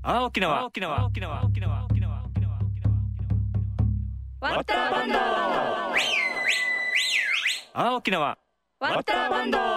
沖縄ワッターバンド沖縄ワッターバンド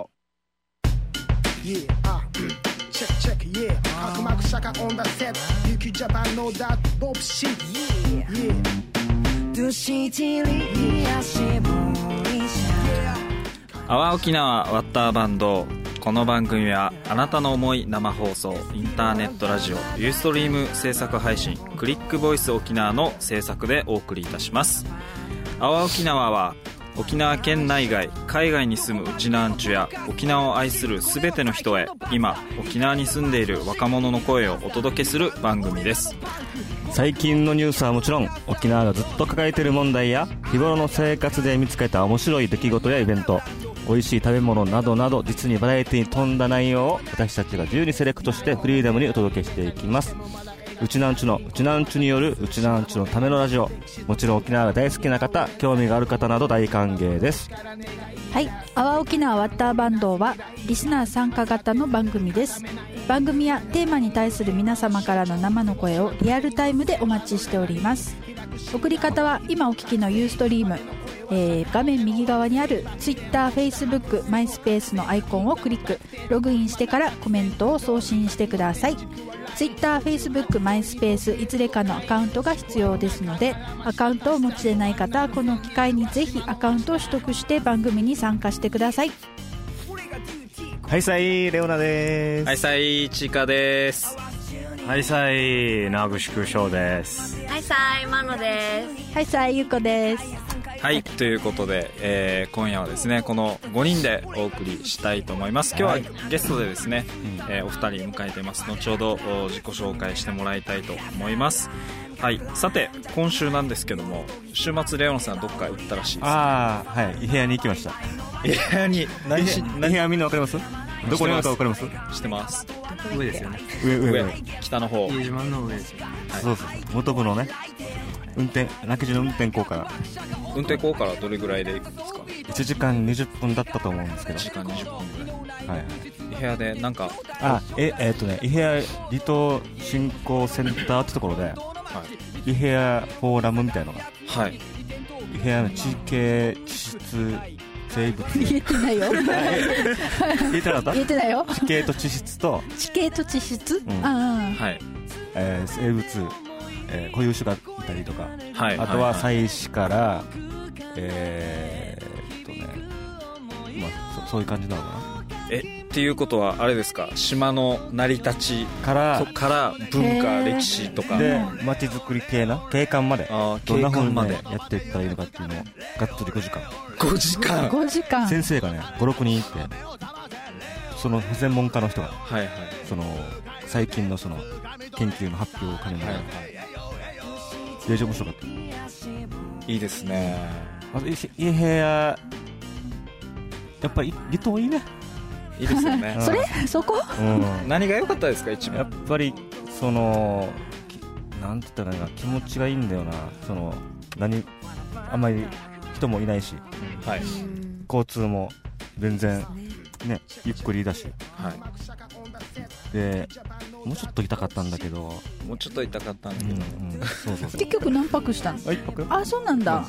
check yeah 角膜シャカオンダセット雪ジャパンのダットボブシー yeah どしちりやしぼりしゃ阿波沖縄ワッターバンド。この番組はあなたの思い生放送インターネットラジオユーストリーム制作配信クリックボイス沖縄の制作でお送りいたします。阿波沖縄は沖縄県内外海外に住むウチナーンチュや沖縄を愛するすべての人へ今沖縄に住んでいる若者の声をお届けする番組です。 最近のニュースはもちろん沖縄がずっと抱えている問題や日頃の生活で見つけた面白い出来事やイベント、美味しい食べ物などなど実にバラエティに富んだ内容を私たちが自由にセレクトしてフリーダムにお届けしていきます。うちなんちゅのうちなんちゅによるうちなんちゅのためのラジオ、もちろん沖縄が大好きな方、興味がある方など大歓迎です。 はい、阿波沖縄ワッターバンドはリスナー参加型の番組です。番組やテーマに対する皆様からの生の声をリアルタイムでお待ちしております。送り方は今お聞きのユーストリーム、画面右側にある Twitter、Facebook、MySpace のアイコンをクリック、ログインしてからコメントを送信してください。Twitter、Facebook、MySpace いずれかのアカウントが必要ですので、アカウントをお持ちでない方はこの機会にぜひアカウントを取得して番組に参加してください。 はいさいレオナです。 はいさいちいかです。 はいさいナグシクショウです。 はいさいマノです。 はいさいゆこです。 はい、ということで、今夜はですねこの5人でお送りしたいと思います。今日はゲストでですね、お二人迎えています。後ほど自己紹介してもらいたいと思います。はい、さて今週なんですけども、週末レオンさんどっか行ったらしいですね。 はい、伊平屋に行きました。 伊平屋に伊平屋みんなわかります？どこにあるかわかります？ してます。 上ですよね。 上北の方、 家島の上ですよ、 はい、 そう元部のね泣き地の運転港からどれぐらいで行くんですか ？1時間20分だったと思うんですけど。 1時間20分ぐらい。 はい。 伊平屋でなんか伊平屋離島振興センターってところで、伊平屋フォーラムみたいなのが、 はい、 伊平屋の地形地質生物言えてないよ言えてなかった？ 言えてないよ。 地形と地質、 はい、 生物、固有種がいたりとか、 はい、 あとは祭祀から、そういう感じなのかな。 っていうことはあれですか、島の成り立ちから文化歴史とかで街づくり系な景観までどんな風に、ね、やっていったらいいのかっていうのをがっつり5時間先生がね 5,6 人いて、その専門家の人が、 はいはい、 その最近のその研究の発表を兼ねながら、非常に面白かった。 いいですね。 伊平屋やっぱり離島いいね。 いいですよねそこ、 何が良かったですか一番？ やっぱりそのなんて言ったらいいか、気持ちがいいんだよな。そのあんまり人もいないし、 はい、 交通も全然ねゆっくりだし、 はい、 でもうちょっと痛かったんだけど、 そう結局何泊したの ？1泊。 あ、そうなんだ。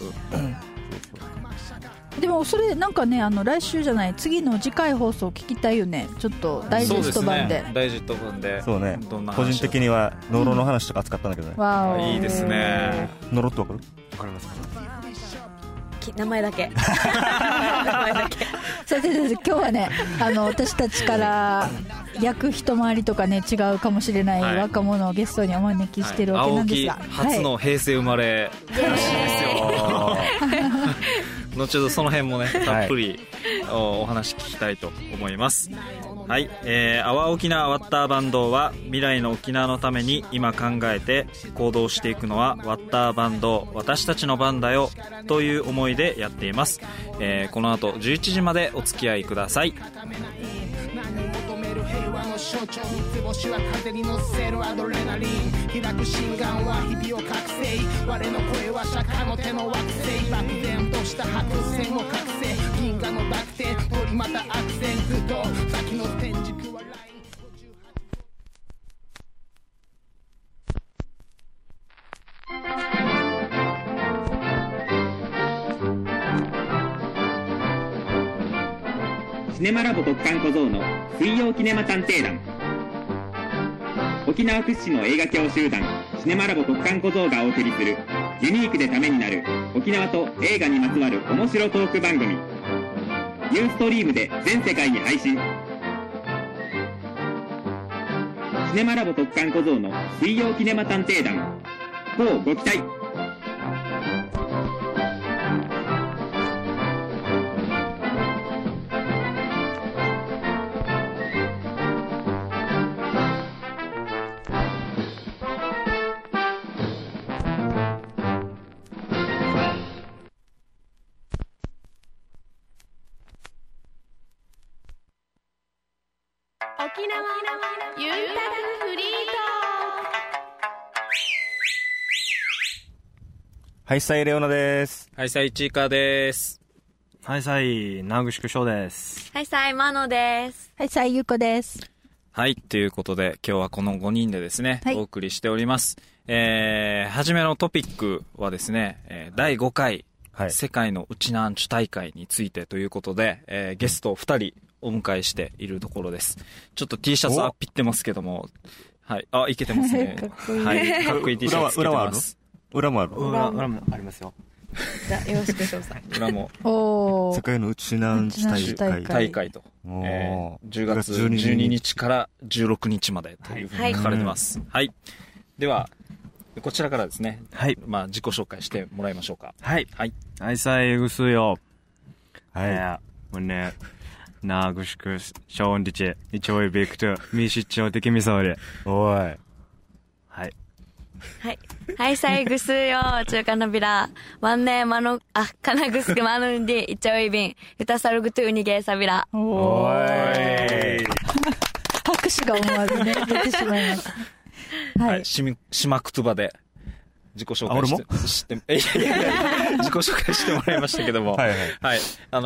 でもそれなんかね、来週じゃない次の次回放送聞きたいよね。ちょっわダイジェスト版で。 ダイジェスト版で。 そうね。個人的にはノロの話とか扱ったんだけどね。 わー、いいですね。 ノロってわかる？ わかりますか？ 名前だけ。 先生、今日はね、私たちから約一回りとかね違うかもしれない若者をゲストにお招きしてるわけなんですが、 青木初の平成生まれらしいですよ。後ほどその辺もねたっぷりお話聞きたいと思います。はい、阿波沖縄ワッターバンドは未来の沖縄のために今考えて行動していくのはワッターバンド、私たちの番だよという思いでやっています。この後11時までお付き合いください。象徴三つ星は風に乗せるアドレナリン、開く心眼は日々を覚醒、我の声は釈迦の手の惑星、漠然とした白線を覚醒、銀河の濁点鳥また悪戦苦闘、先の天竺はライン58。 シネマラボ特艦小僧の水曜キネマ探偵団。沖縄屈指の映画教集団シネマラボ特艦小僧がお送りするユニークでためになる沖縄と映画にまつわる面白トーク番組。ユーストリームで全世界に配信。シネマラボ特艦小僧の水曜キネマ探偵団。乞うご期待。 沖縄ゆるたくフリーはいさいレオナです。 はいさいちいかです。 はいさいナグシクショウです。 はいさいマノです。 はいさいゆうこです。 はい、ということで今日はこの5人でですね、 はい、 お送りしております。初めのトピックはですね、第5回、はい、世界のウチナーンチュ大会についてということで、ゲストを2人お迎えしているところです。ちょっと T シャツアッピってますけども、はい、あ、いけてますね。 かっこいい。 はい、かっこいい T シャツ着けてます。 裏もある。 裏もありますよ。 じゃあよろしく翔さん。 裏も。 世界のウチナーンチュ大会と、10月12日から16日までというふうに書かれてます。はい。ではこちらからですね。はい。まあ自己紹介してもらいましょうか。 はい。 はい。 はいさいぐすよ。はい。もうね。ナグシクショウンディチェイチョイビクトミシッチョテキミソリおいはいはいはいさいぐすよ中華のビラワンネーマノカナグスクマヌンディイチョイビンユタサルグトゥウニゲーサビラおーい拍手が思わずね出てしまいますはいしまくとばで自己紹介して自己紹介してもらいましたけども、はい、はい、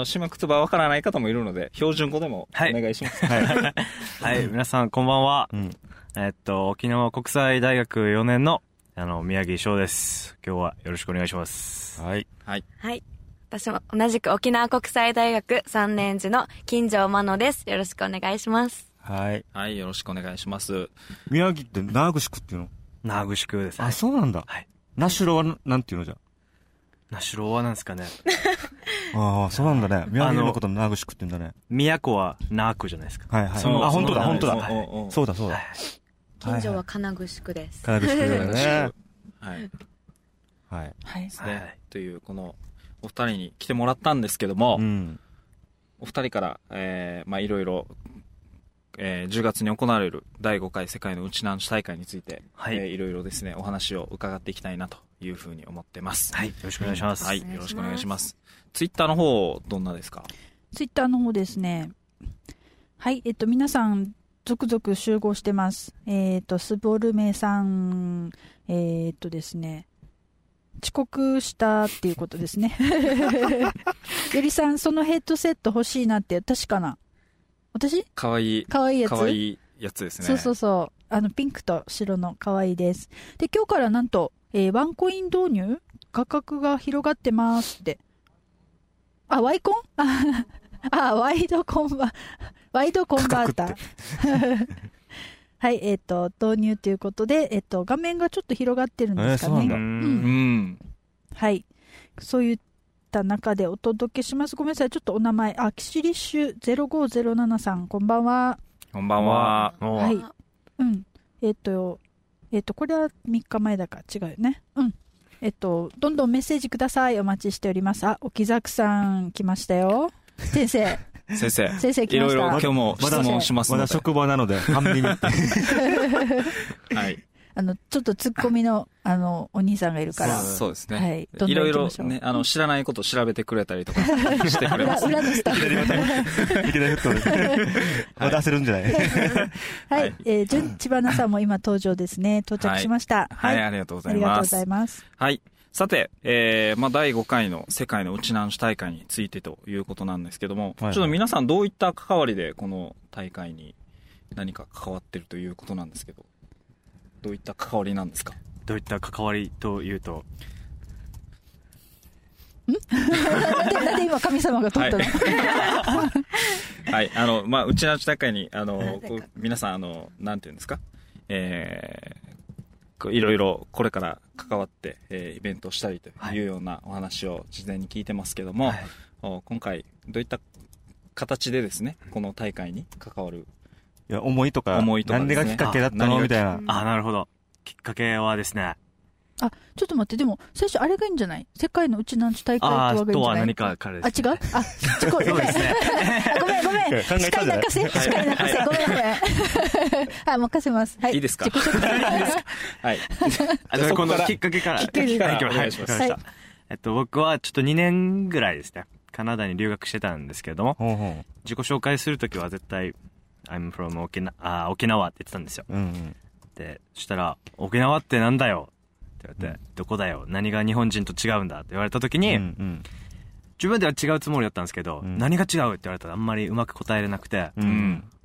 島言葉わからない方もいるので標準語でもお願いします。はい、 はい、皆さんこんばんは。沖縄国際大学4年の宮城翔です。今日はよろしくお願いします。はいはいはい。私も同じく沖縄国際大学3年次の金城真乃です。よろしくお願いします。 はいはい、よろしくお願いします。 宮城ってナグシクっていうの？ ナグシクですね。 あ、そうなんだ。はい。ナシュロはなんていうのじゃ？ ナシュロはなんですかね。 ああ、そうなんだね。宮城のことナグシクって言うんだね。 都はナークじゃないですか。 はいはい。あ、本当だ本当だ。そうだそうだ。 近所は金具宿です。 金具宿だね。 はいはいはいですね。というこのお二人に来てもらったんですけども、お二人からまあいろいろ。10月に行われる第5回世界のウチナーンチュ大会について、はい、いろいろですねお話を伺っていきたいなというふうに思ってます。 はい、よろしくお願いします。 はい、よろしくお願いします。ツイッターの方どんなですか？ ツイッターの方ですね。はい、皆さん続々集合してます。スボルメさんですね。遅刻したっていうことですね。ゆりさんそのヘッドセット欲しいなって確かな。私？ かわいいやつ。 かわいいやつですね。 そうピンクと白のかわいいです。で今日からなんと、ワンコイン導入価格が広がってますって。あ、ワイコン？ワイドコンバーター。はい、導入ということで、画面がちょっと広がってるんですかね。 そうなんだ。 はい。そういった中でお届けします。ごめんなさい。ちょっとお名前。キシリッシュ0507さん、こんばんは。 こんばんは。 はい。うん。これは3日前だから違うよね。うん。どんどんメッセージください。お待ちしております。沖崎さん来ましたよ。先生来ました。 いろいろ今日も質問しますので。 まだ職場なので、半身に。はい。 ちょっとツッコミの、お兄さんがいるから。 そうですね。 はい。どんどんいろいろね、知らないこと調べてくれたりとかしてくれます。 裏のスタッフ。 いきなりフットで。渡せるんじゃない？ はい。千葉菜さんも今登場ですね。到着しました。 はい。ありがとうございます。 ありがとうございます。 はい。さて、まあ、第5回の世界のウチナーンチュ大会についてということなんですけども、ちょっと皆さんどういった関わりでこの大会に何か関わってるということなんですけど、どういった関わりなんですか？ どういった関わりというと、 なんで今神様が取ったの？ はい、まあ、うちなち大会に、皆さん、なんていうんですか、いろいろこれから関わって、イベントをしたりというようなお話を事前に聞いてますけども、今回、どういった形でですね、この大会に関わる、 いや、思いとか、なんでがきっかけだったのみたいな。 なるほど。きっかけはですね、 ちょっと待って、でも、最初あれがいいんじゃない？世界のうちなんち大会ってわけいいんじゃない？ とは何か彼です、 ね。違う？そうですね。ごめん。司会泣かせ。ごめん。はい、任せます。はい。 いいですか？はい。 このきっかけから。 お願いします。 僕はちょっと2年ぐらいですね、カナダに留学してたんですけれども、自己紹介するときは絶対、I'm from 沖縄って言ってたんですよ。で、そしたら、沖縄ってなんだよって言われて、どこだよ、何が日本人と違うんだって言われたときに、自分では違うつもりだったんですけど、何が違うって言われたらあんまりうまく答えれなくて、って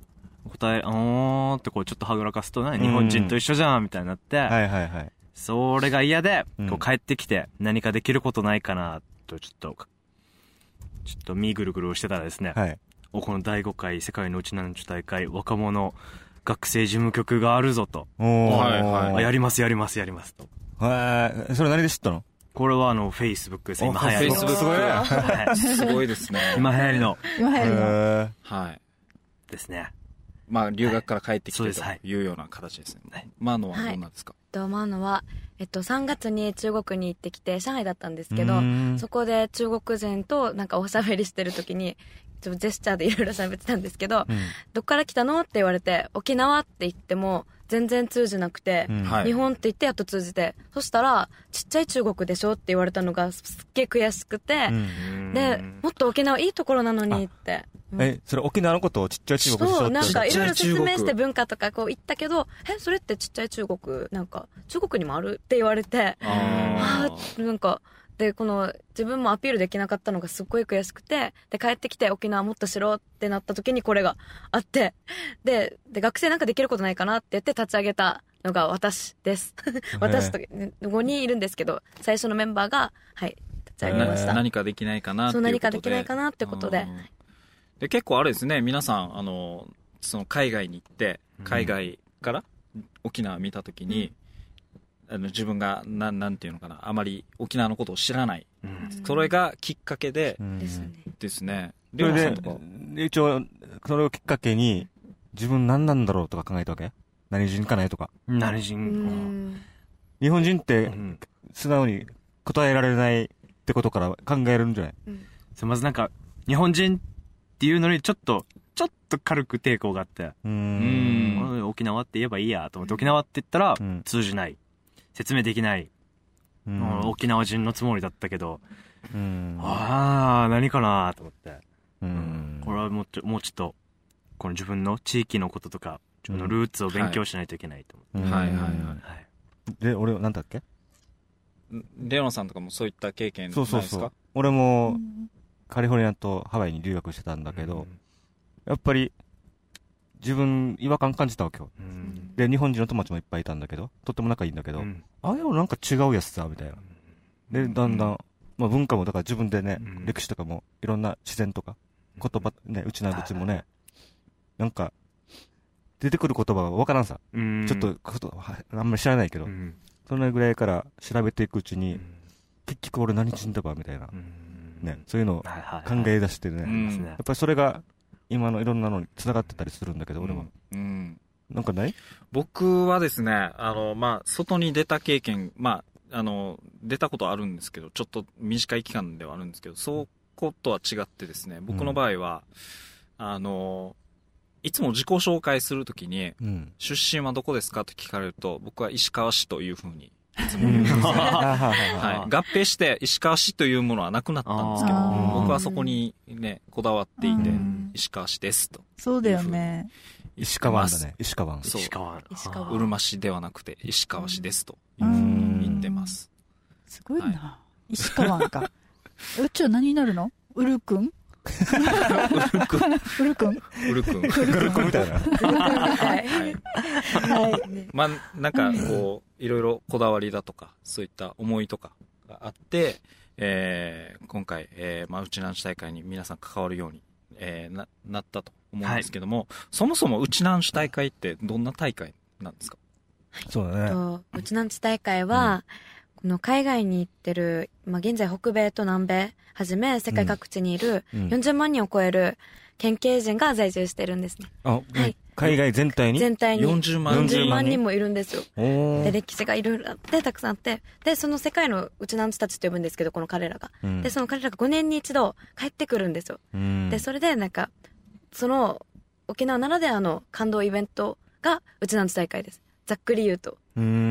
こうちょっとはぐらかすと、日本人と一緒じゃんみたいになって、それが嫌で、こう帰ってきて何かできることないかなとちょっと身ぐるぐるをしてたらですね、この第5回世界のうちなんちゅ大会若者学生事務局があるぞと、やりますと。 それ何で知ったの？ これはFacebook です。今流行りの。 すごいですね。 今流行りの。 はい。 ですね。 まあ、留学から帰ってきてというような形ですね。マノはどんなんですか？ マノは、3月に中国に行ってきて、上海だったんですけど、そこで中国人となんかおしゃべりしてる時に、ちょっとジェスチャーでいろいろ喋ってたんですけど、どっから来たのって言われて、沖縄って言っても全然通じなくて、日本って言ってやっと通じて、そしたらちっちゃい中国でしょって言われたのがすっげえ悔しくて、で、もっと沖縄いいところなのにって。 それ沖縄のことをちっちゃい中国でしょって。 そう、なんかいろいろ説明して文化とかこう言ったけど、それってちっちゃい中国、なんか中国にもあるって言われて、なんか、で、自分もアピールできなかったのがすっごい悔しくて、で、帰ってきて沖縄もっと知ろうってなった時にこれがあって、で、学生なんかできることないかなって言って立ち上げたのが私です。私と5人いるんですけど、最初のメンバーが、立ち上げました。 何かできないかなっていうことで。 そう、何かできないかなってことで。 で、結構あれですね、皆さん、その海外に行って、海外から沖縄見た時に、自分がなんていうのかな、あまり沖縄のことを知らない、それがきっかけでですね。 それで一応それをきっかけに自分何なんだろうとか考えたわけ？何人かないとか。 何人？ 日本人って素直に答えられないってことから考えるんじゃない？ まずなんか日本人っていうのにちょっと軽く抵抗があって、沖縄って言えばいいやと思って、沖縄って言ったら通じない。説明できない、沖縄人のつもりだったけど、何かなと思って、これはもうちょっとこの自分の地域のこととか自分のルーツを勉強しないといけないと思って、 で俺なんだっけ？ レオナさんとかもそういった経験ないですか？ そう。俺もカリフォルニアとハワイに留学してたんだけど、やっぱり自分違和感感じたわけよ。で、日本人の友達もいっぱいいたんだけど、とっても仲いいんだけど、あれもなんか違うやつさ、みたいな。で、だんだん、文化もだから自分でね、歴史とかもいろんな自然とか、言葉、ね、うちな口もね、なんか、出てくる言葉がわからんさ。ちょっと、あんまり知らないけど、そのぐらいから調べていくうちに、結局俺何人だか、みたいな。ね、そういうのを考え出してね。やっぱりそれが、今のいろんなのに繋がってたりするんだけど、俺は。なんかない？ 僕はですね、外に出た経験、出たことあるんですけど、ちょっと短い期間ではあるんですけど、そことは違ってですね、僕の場合は、いつも自己紹介するときに、出身はどこですかと聞かれると、僕は石川市というふうに、いつも言うんですね。合併して石川市というものはなくなったんですけど、僕はそこにね、こだわっていて、石川市ですと。 そうだよね。 石川だね。石川。 そう。うるま市ではなくて、石川市ですと言ってます。 すごいな。石川か。うちは何になるの？うるくん？うるくんみたいな。 なんかこう、いろいろこだわりだとか、そういった思いとかがあって、 今回、うちなーんち大会に皆さん関わるように、なったと思うんですけども、そもそもうちなーんち大会ってどんな大会なんですか？ そうだね。 うちなんち大会は、この海外に行ってる、現在北米と南米はじめ世界各地にいる40万人を超える県警人が在住してるんですね。 はい、海外全体に 40万人もいるんですよ。で、歴史がいろいろあって、たくさんあって、で、その世界のうちなんちたちと呼ぶんですけど、この彼らが。で、その彼らが5年に一度帰ってくるんですよ。で、それでその沖縄ならではの感動イベントがうちなんち大会です。ざっくり言うと。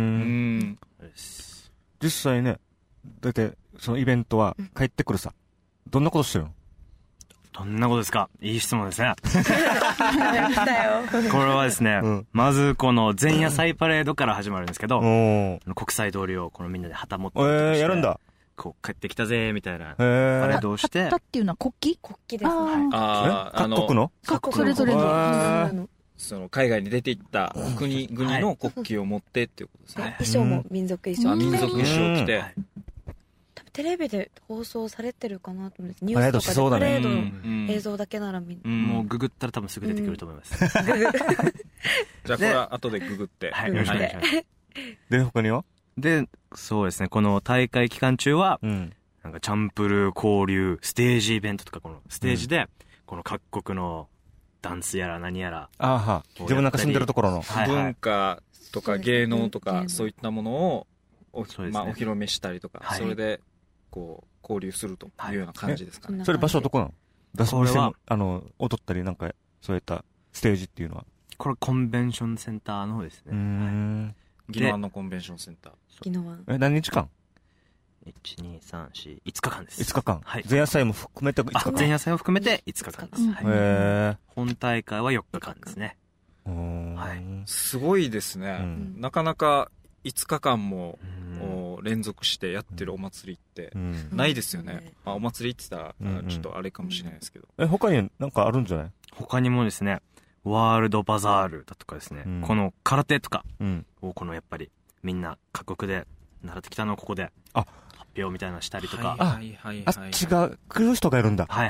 実際ね、だってそのイベントは帰ってくるさ、どんなことしてるの？ どんなことですか？いい質問ですね。 やったよ。 これはですね、まずこの前夜祭パレードから始まるんですけど、国際通りをこのみんなで旗持ってやるんだ。 こう帰ってきたぜみたいなパレードをして。 旗っていうのは国旗？ 国旗ですね。 各国の？ 各国それぞれの。 その海外に出ていった国の国旗を持ってっていうことですね。 衣装も民族衣装。 民族衣装を着て。 テレビで放送されてるかなと思うんです。ニュースとかでパレードの映像だけならみんな。 もうググったら多分すぐ出てくると思います。 じゃあこれは後でググって。 はい、よろしくお願いします。 で、他には？ で、そうですね、この大会期間中は、なんかチャンプルー交流、ステージイベントとか、このステージで、この各国のダンスやら何やら。 自分なんか住んでるところの。 文化とか芸能とか、そういったものをお披露目したりとか、それで、こう交流するというような感じですかね。 それ場所どこなの？これは踊ったりなんかそういったステージっていうのは。 これコンベンションセンターの方ですね。 宜野湾のコンベンションセンター。 宜野湾。 何日間 ？1、2、3、4、5日間です。 5日間。 はい。 前夜祭も含めて5日間。 前夜祭を含めて5日間です。本大会は4日間ですね。 すごいですね。なかなか5日間も連続してやってるお祭りってないですよね。お祭りって言ったらちょっとあれかもしれないですけど。 他になんかあるんじゃない？ 他にもですね、ワールドバザールだとかですね、この空手とかをこのやっぱりみんな各国で習ってきたのをここで発表みたいなのしたりとか。 あっちが来る人がいるんだ。 はい。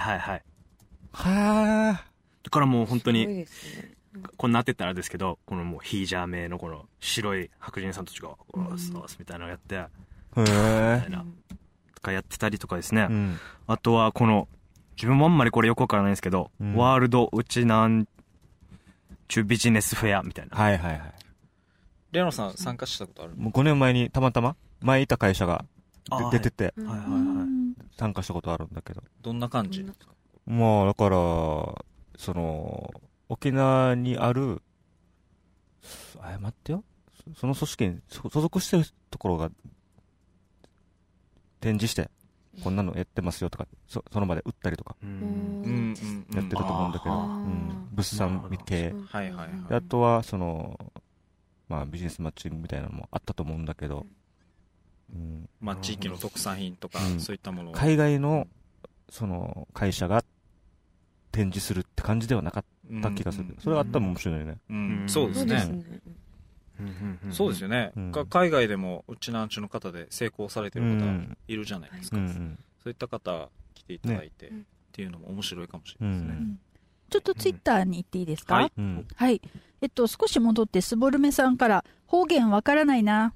だからもう本当に、こんなってったらですけど、このもうヒージャー名のこの白い白人さんたちが、みたいなのをやって、みたいな、とかやってたりとかですね。あとはこの、自分もあんまりこれよくわからないんですけど、ワールドうちなんちゅビジネスフェアみたいな。 レオノさん参加したことある？ もう5年前にたまたま、前いた会社が出てて、参加したことあるんだけど。 どんな感じ？ だから、沖縄にある、待ってよ。その組織に所属してるところが展示して、こんなのやってますよとか、その場で売ったりとか、やってると思うんだけど、物産系。あとは、ビジネスマッチングみたいなのもあったと思うんだけど、 地域の特産品とか、そういったものを。 海外の、会社が展示するって感じではなかった気がする。それがあったら面白いよね。 そうですね。そうですよね。海外でもうちなんちゅの方で成功されてる方いるじゃないですか。そういった方来ていただいてっていうのも面白いかもしれないですね。 ちょっとツイッターに行っていいですか？はい。少し戻ってスボルメさんから方言わからないな。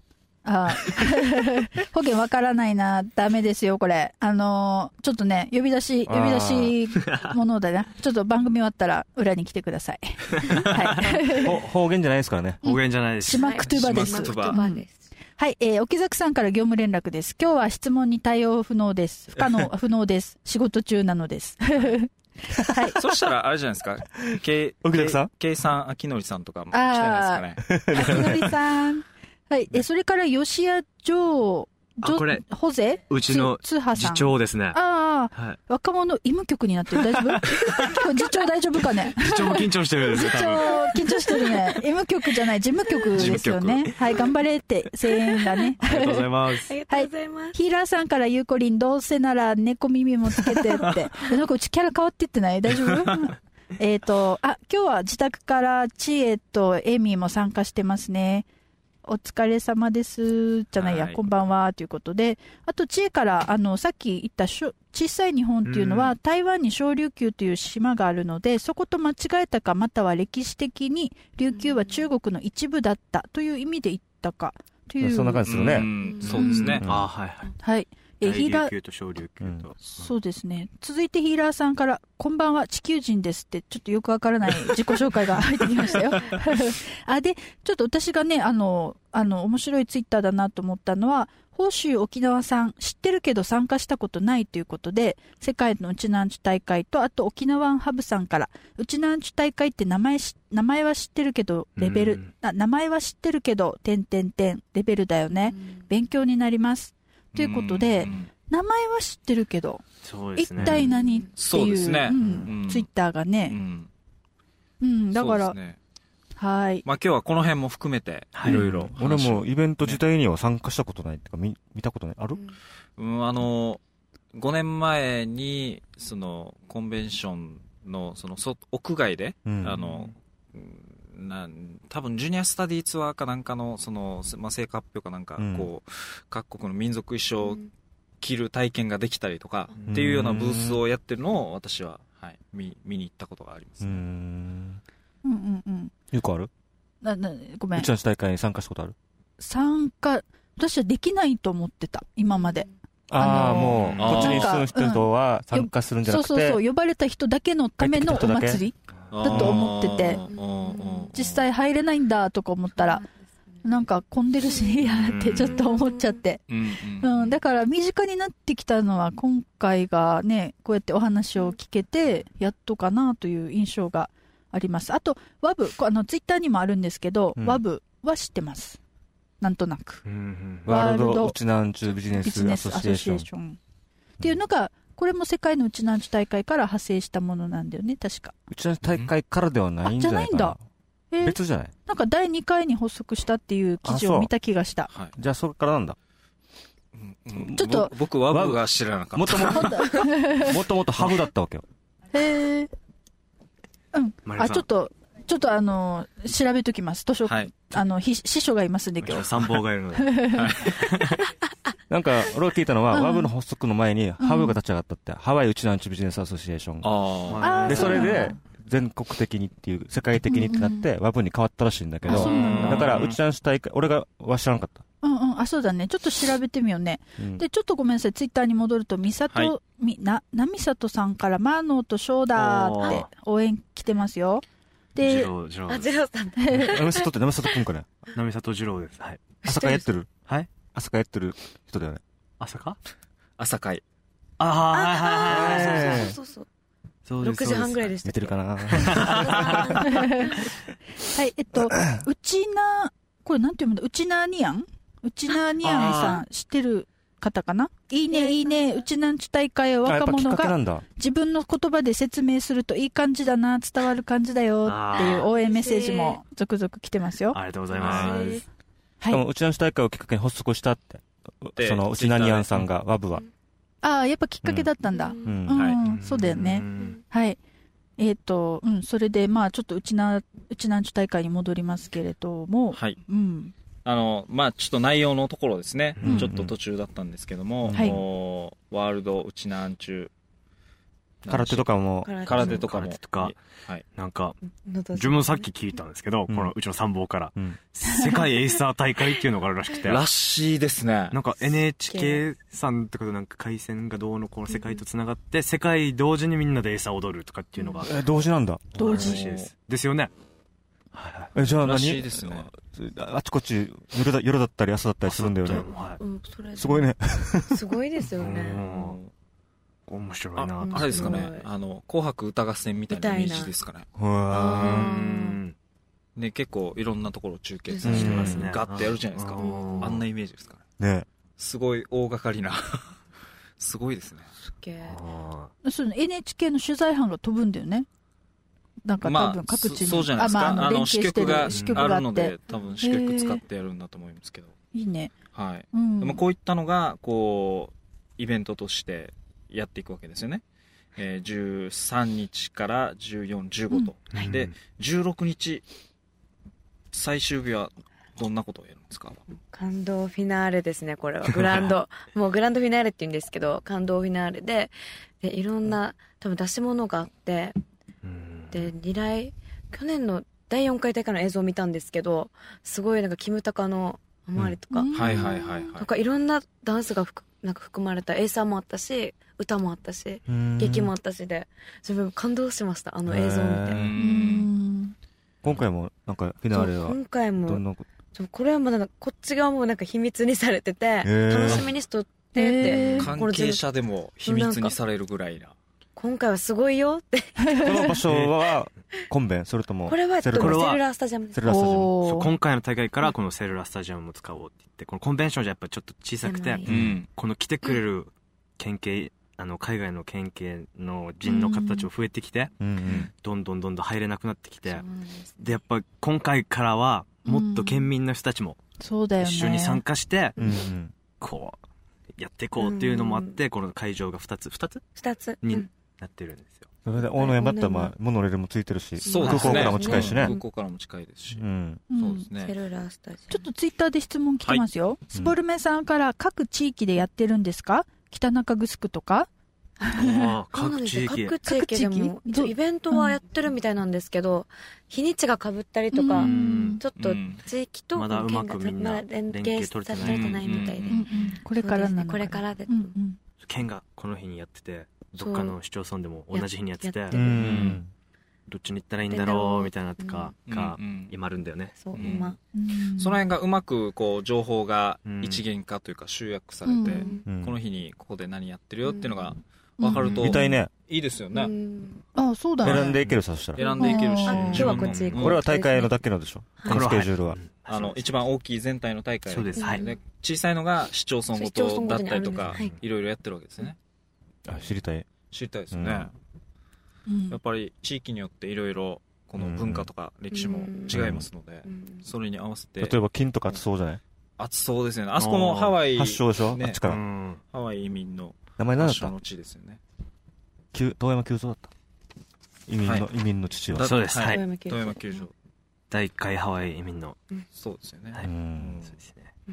方言わからないな。ダメですよ、これ。ちょっとね、呼び出しものだな。ちょっと番組終わったら裏に来てください。 方言じゃないですからね。 方言じゃないです。 島クトゥバです。はい、沖崎さんから業務連絡です。今日は質問に対応不能です。不能です。仕事中なのです。 そしたらあれじゃないですか。 沖崎さん？ 計算秋典さんとかも来てないですかね。 秋典さん。はい。それから、吉谷ホゼうちの次長ですね。 若者医務局になってる。大丈夫？次長大丈夫かね？ 次長も緊張してるんですよ。 次長緊張してるね。医務局じゃない、事務局ですよね。はい、頑張れって声援だね。 ありがとうございます。 ありがとうございます。 ヒーラーさんからゆうこりん、どうせなら猫耳もつけてって。なんかうちキャラ変わってってない？大丈夫？今日は自宅からチエとエミーも参加してますね。 お疲れ様ですじゃないや、こんばんはということで、あと知恵からさっき言った小さい日本っていうのは、台湾に小琉球という島があるので、そこと間違えたか、または歴史的に琉球は中国の一部だったという意味で言ったかという、 そんな感じするね。 そうですね。 はいはい。 はい。 大琉球と小琉球と、 そうですね。続いてヒーラーさんから、こんばんは地球人ですって、ちょっとよくわからない自己紹介が入ってきましたよ。でちょっと私がね面白いツイッターだなと思ったのは、宝州沖縄さん知ってるけど参加したことないということで、世界のウチナーンチュ大会と、あと沖縄ハブさんから、ウチナーンチュ大会って名前は知ってるけどレベル、名前は知ってるけどレベルだよね、勉強になりますということで、名前は知ってるけど、一体何っていう、ツイッターがね、だから、はい。 まあ今日はこの辺も含めていろいろ。 俺もイベント自体には参加したことないってか、見たことないある ？5年前にそのコンベンションのその屋外で、多分ジュニアスタディツアーかなんかのその、成果発表かなんか、こう各国の民族衣装を着る体験ができたりとかっていうようなブースをやってるのを私は、見に行ったことがあります。 よくある？ ごめん。 うちの大会に参加したことある？ 私はできないと思ってた、今まで。 もうこっちに住む人は参加するんじゃなくて、 そう呼ばれた人だけのためのお祭りだと思ってて、実際入れないんだとか思ったら、なんか混んでるしってちょっと思っちゃって、だから身近になってきたのは今回がね、こうやってお話を聞けてやっとかなという印象があります。あとワブ、ツイッターにもあるんですけど、ワブは知ってます、なんとなく。 ワールドウチナーンチュビジネスアソシエーションっていうのが、これも世界のウチナーンチュ大会から派生したものなんだよね、確か。 ウチナーンチュ大会からではないんじゃないかな。 じゃないんだ。 別じゃない？ なんか第2回に発足したっていう記事を見た気がした。 じゃあそれからなんだ。 ちょっと僕ワブが知らなかった。 もともとハブだったわけよ。 へえ。ちょっと調べときます。師匠がいますんで今日。 参謀がいるので。 なんか俺が聞いたのは、ワブの発足の前にハブが立ち上がったって、ハワイウチナーンチュビジネスアソシエーション。でそれで全国的にっていう世界的にってなってワブに変わったらしいんだけど、だからウチナーンチュ大会俺が知らなかった。 そうだね。ちょっと調べてみようね。で、ちょっとごめんなさい。ツイッターに戻ると、なみさとさんから、マーノーとショーダーって応援来てますよ。で、 ジローさん。 なみさとってなみさとくんかね。 なみさとジローです。はい。 朝会やってる？ はい。 朝会やってる人だよね。 朝会？ 朝会。 そう。6時半ぐらいでした。 寝てるかな。 はい、うちな、これなんて読むんだ？うちなーにゃんさん知ってる方かな？いいね、うちなんちゅ大会は若者が自分の言葉で説明するといい感じだな、伝わる感じだよっていう応援メッセージも続々来てますよ。 ありがとうございます。 しかもうちなんちゅ大会をきっかけに発足したって、そのうちなにゃんさんが、ワブは。やっぱきっかけだったんだ。そうだよね。はい。それで、ちょっとうちなんちゅ大会に戻りますけれども、 はい。ちょっと内容のところですね、ちょっと途中だったんですけども、ワールドウチナーンチュ空手とかも、 なんか、自分もさっき聞いたんですけど、このうちの参謀から、世界エイサー大会っていうのがあるらしくて。 らしいですね。 なんか NHK さんとかとなんか回線がどうのこの世界と繋がって、世界同時にみんなでエイサー踊るとかっていうのが。 同時なんだ。 同時です。ですよね。 じゃあらしいですね。 あちこち夜だったり朝だったりするんだよね。すごいね。 すごいですよね。 面白いな。 あれですかね。紅白歌合戦みたいなイメージですかね。ね、結構いろんなところ中継させてますね。ガッてやるじゃないですか。あんなイメージですかね。 ね。 すごい大掛かりな。すごいですね。 すげえ。 NHK の取材班が飛ぶんだよね。なんか多分各地に。 そうじゃないですか。支局があるので、多分支局使ってやるんだと思いますけど。 いいね。 はい。でもこういったのが、こう、イベントとしてやっていくわけですよね。13日から14、15と。で、16日、最終日はどんなことをやるんですか？ 感動フィナーレですね、これは。グランド。もうグランドフィナーレって言うんですけど、感動フィナーレで、いろんな、多分出し物があって、で、去年の第4回大会の映像を見たんですけど、すごいなんかキムタカの周りとか、 はいはいはい。 とかいろんなダンスがなんか含まれたエイサーもあったし、歌もあったし、劇もあったしで、自分感動しました、あの映像を見て。 今回もなんかフィナーレは今回もこれはまだこっち側もなんか秘密にされてて、楽しみにしとってって、 関係者でも秘密にされるぐらいな。 今回はすごいよって。 この場所はコンベンそれともこれはセルラースタジアムです。 今回の大会からこのセルラースタジアムも使おうって言って、このコンベンションじゃやっぱちょっと小さくて、この来てくれる県警海外の県警の人の方たちも増えてきて、どんどん入れなくなってきて、でやっぱ今回からはもっと県民の人たちも一緒に参加して、こうやっていこうっていうのもあって、この会場が2つになってるんですよ。 それで大野山ってモノレールもついてるし、空港からも近いしね。 空港からも近いですし、そうですね。 セルラースタジアム。 ちょっとツイッターで質問来てますよ。スポルメさんから、各地域でやってるんですか？北中城とか？ 各地域でもイベントはやってるみたいなんですけど、日にちが被ったりとか、ちょっと地域とまだうまくみんな連携されてないみたいで、 これからなのかな。 これからで、 県がこの日にやってて、どっかの市町村でも同じ日にやってて、どっちに行ったらいいんだろうみたいなとかが今あるんだよね。 そう、今その辺がうまくこう情報が一元化というか集約されて、この日にここで何やってるよっていうのが分かると見たいね。 いいですよね。 あ、そうだね。 選んでいけるさ、そしたら。 選んでいけるし、 今日はこっち。 これは大会のだけのでしょ。このスケジュールは。 一番大きい全体の大会。 そうです。はい。 小さいのが市町村ごとだったりとか、いろいろやってるわけですね。 知りたいですね。やっぱり地域によっていろいろこの文化とか歴史も違いますので、それに合わせて。 例えば金とか熱そうじゃない？ 熱そうですよね。あそこもハワイ発祥でしょ？あっちから。 ハワイ移民の名前何だった？ 発祥の地ですよね。 遠山久三だった。移民の父は。 そうです。はい。 遠山久三。 第1回ハワイ移民の。 そうですよね。 そうですね。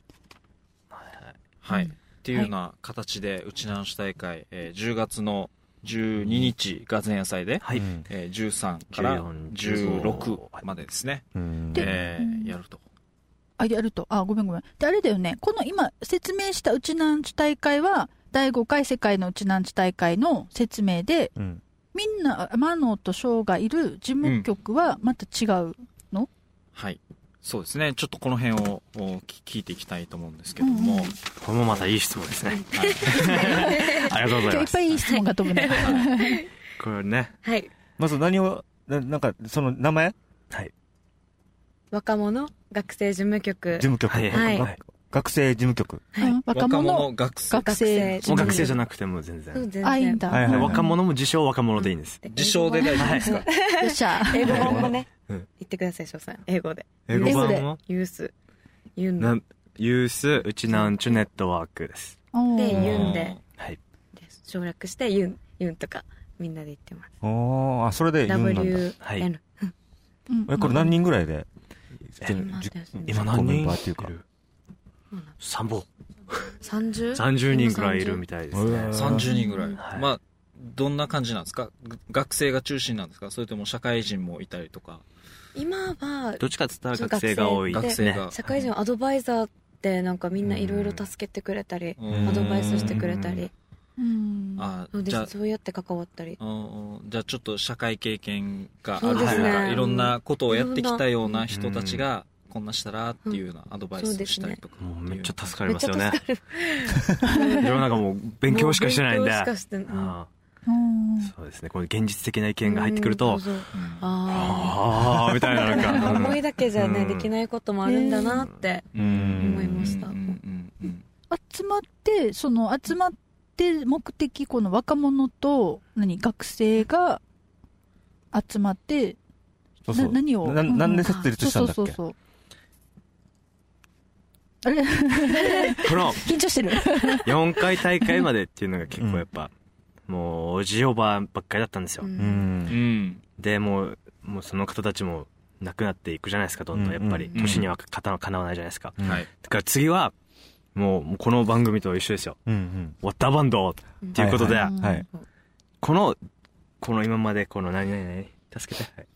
はい。っていうような形でうちなし大会、10月の12日が前夜祭で、13から16までですね、やると。 やると。ごめん。で、あれだよね。この今説明したうちなんち大会は、第5回世界のうちなんち大会の説明で、みんな、マノとショーがいる事務局はまた違うの？ はい。そうですね。ちょっとこの辺を聞いていきたいと思うんですけども。 これもまたいい質問ですね。ありがとうございます。 今日いっぱいいい質問が飛ぶね。 これね。 はい。 まず何を、なんか、その名前？ はい。 若者学生事務局。 事務局。学生事務局。 若者学生。 もう学生じゃなくても全然。 いいんだ。 若者も自称若者でいいんです。 自称で大丈夫ですか？よっしゃ。 英語版もね、言ってください、翔さん。英語で。 英語版もユース、 うちなんちゅネットワークです。 で、ユンで、省略してユンとかみんなで言ってます。 それでユンなんだ。 WN。 これ何人ぐらいで？ 今何人いる？30人ぐらいいるみたいですね。 30人ぐらい。まあ、どんな感じなんですか？学生が中心なんですか？それとも社会人もいたりとか？ 今は、 どっちかって言ったら学生が多いですね。 社会人はアドバイザーってなんかみんないろいろ助けてくれたり、アドバイスしてくれたり。そうやって関わったり。 じゃあちょっと社会経験があるというか、いろんなことをやってきたような人たちが、こんなしたらっていうようなアドバイスをしたりとか。 もうめっちゃ助かりますよね。世の中もう勉強しかしてないんで。そうですね。こういう現実的な意見が入ってくると、みたいななんか。 思いだけじゃね、できないこともあるんだなって思いました。 集まって目的、この若者と学生が集まって、何をなんで設立したんだっけ？ あれこの緊張してる。 4回大会までっていうのが結構やっぱ、もうおじおばばっかりだったんですよ。で、もうその方たちもなくなっていくじゃないですか、どんどんやっぱり。年にはかなわないじゃないですか。 はい。 だから次は、もうこの番組と一緒ですよ。ワッターバンドっていうことで、この今まで何助けて。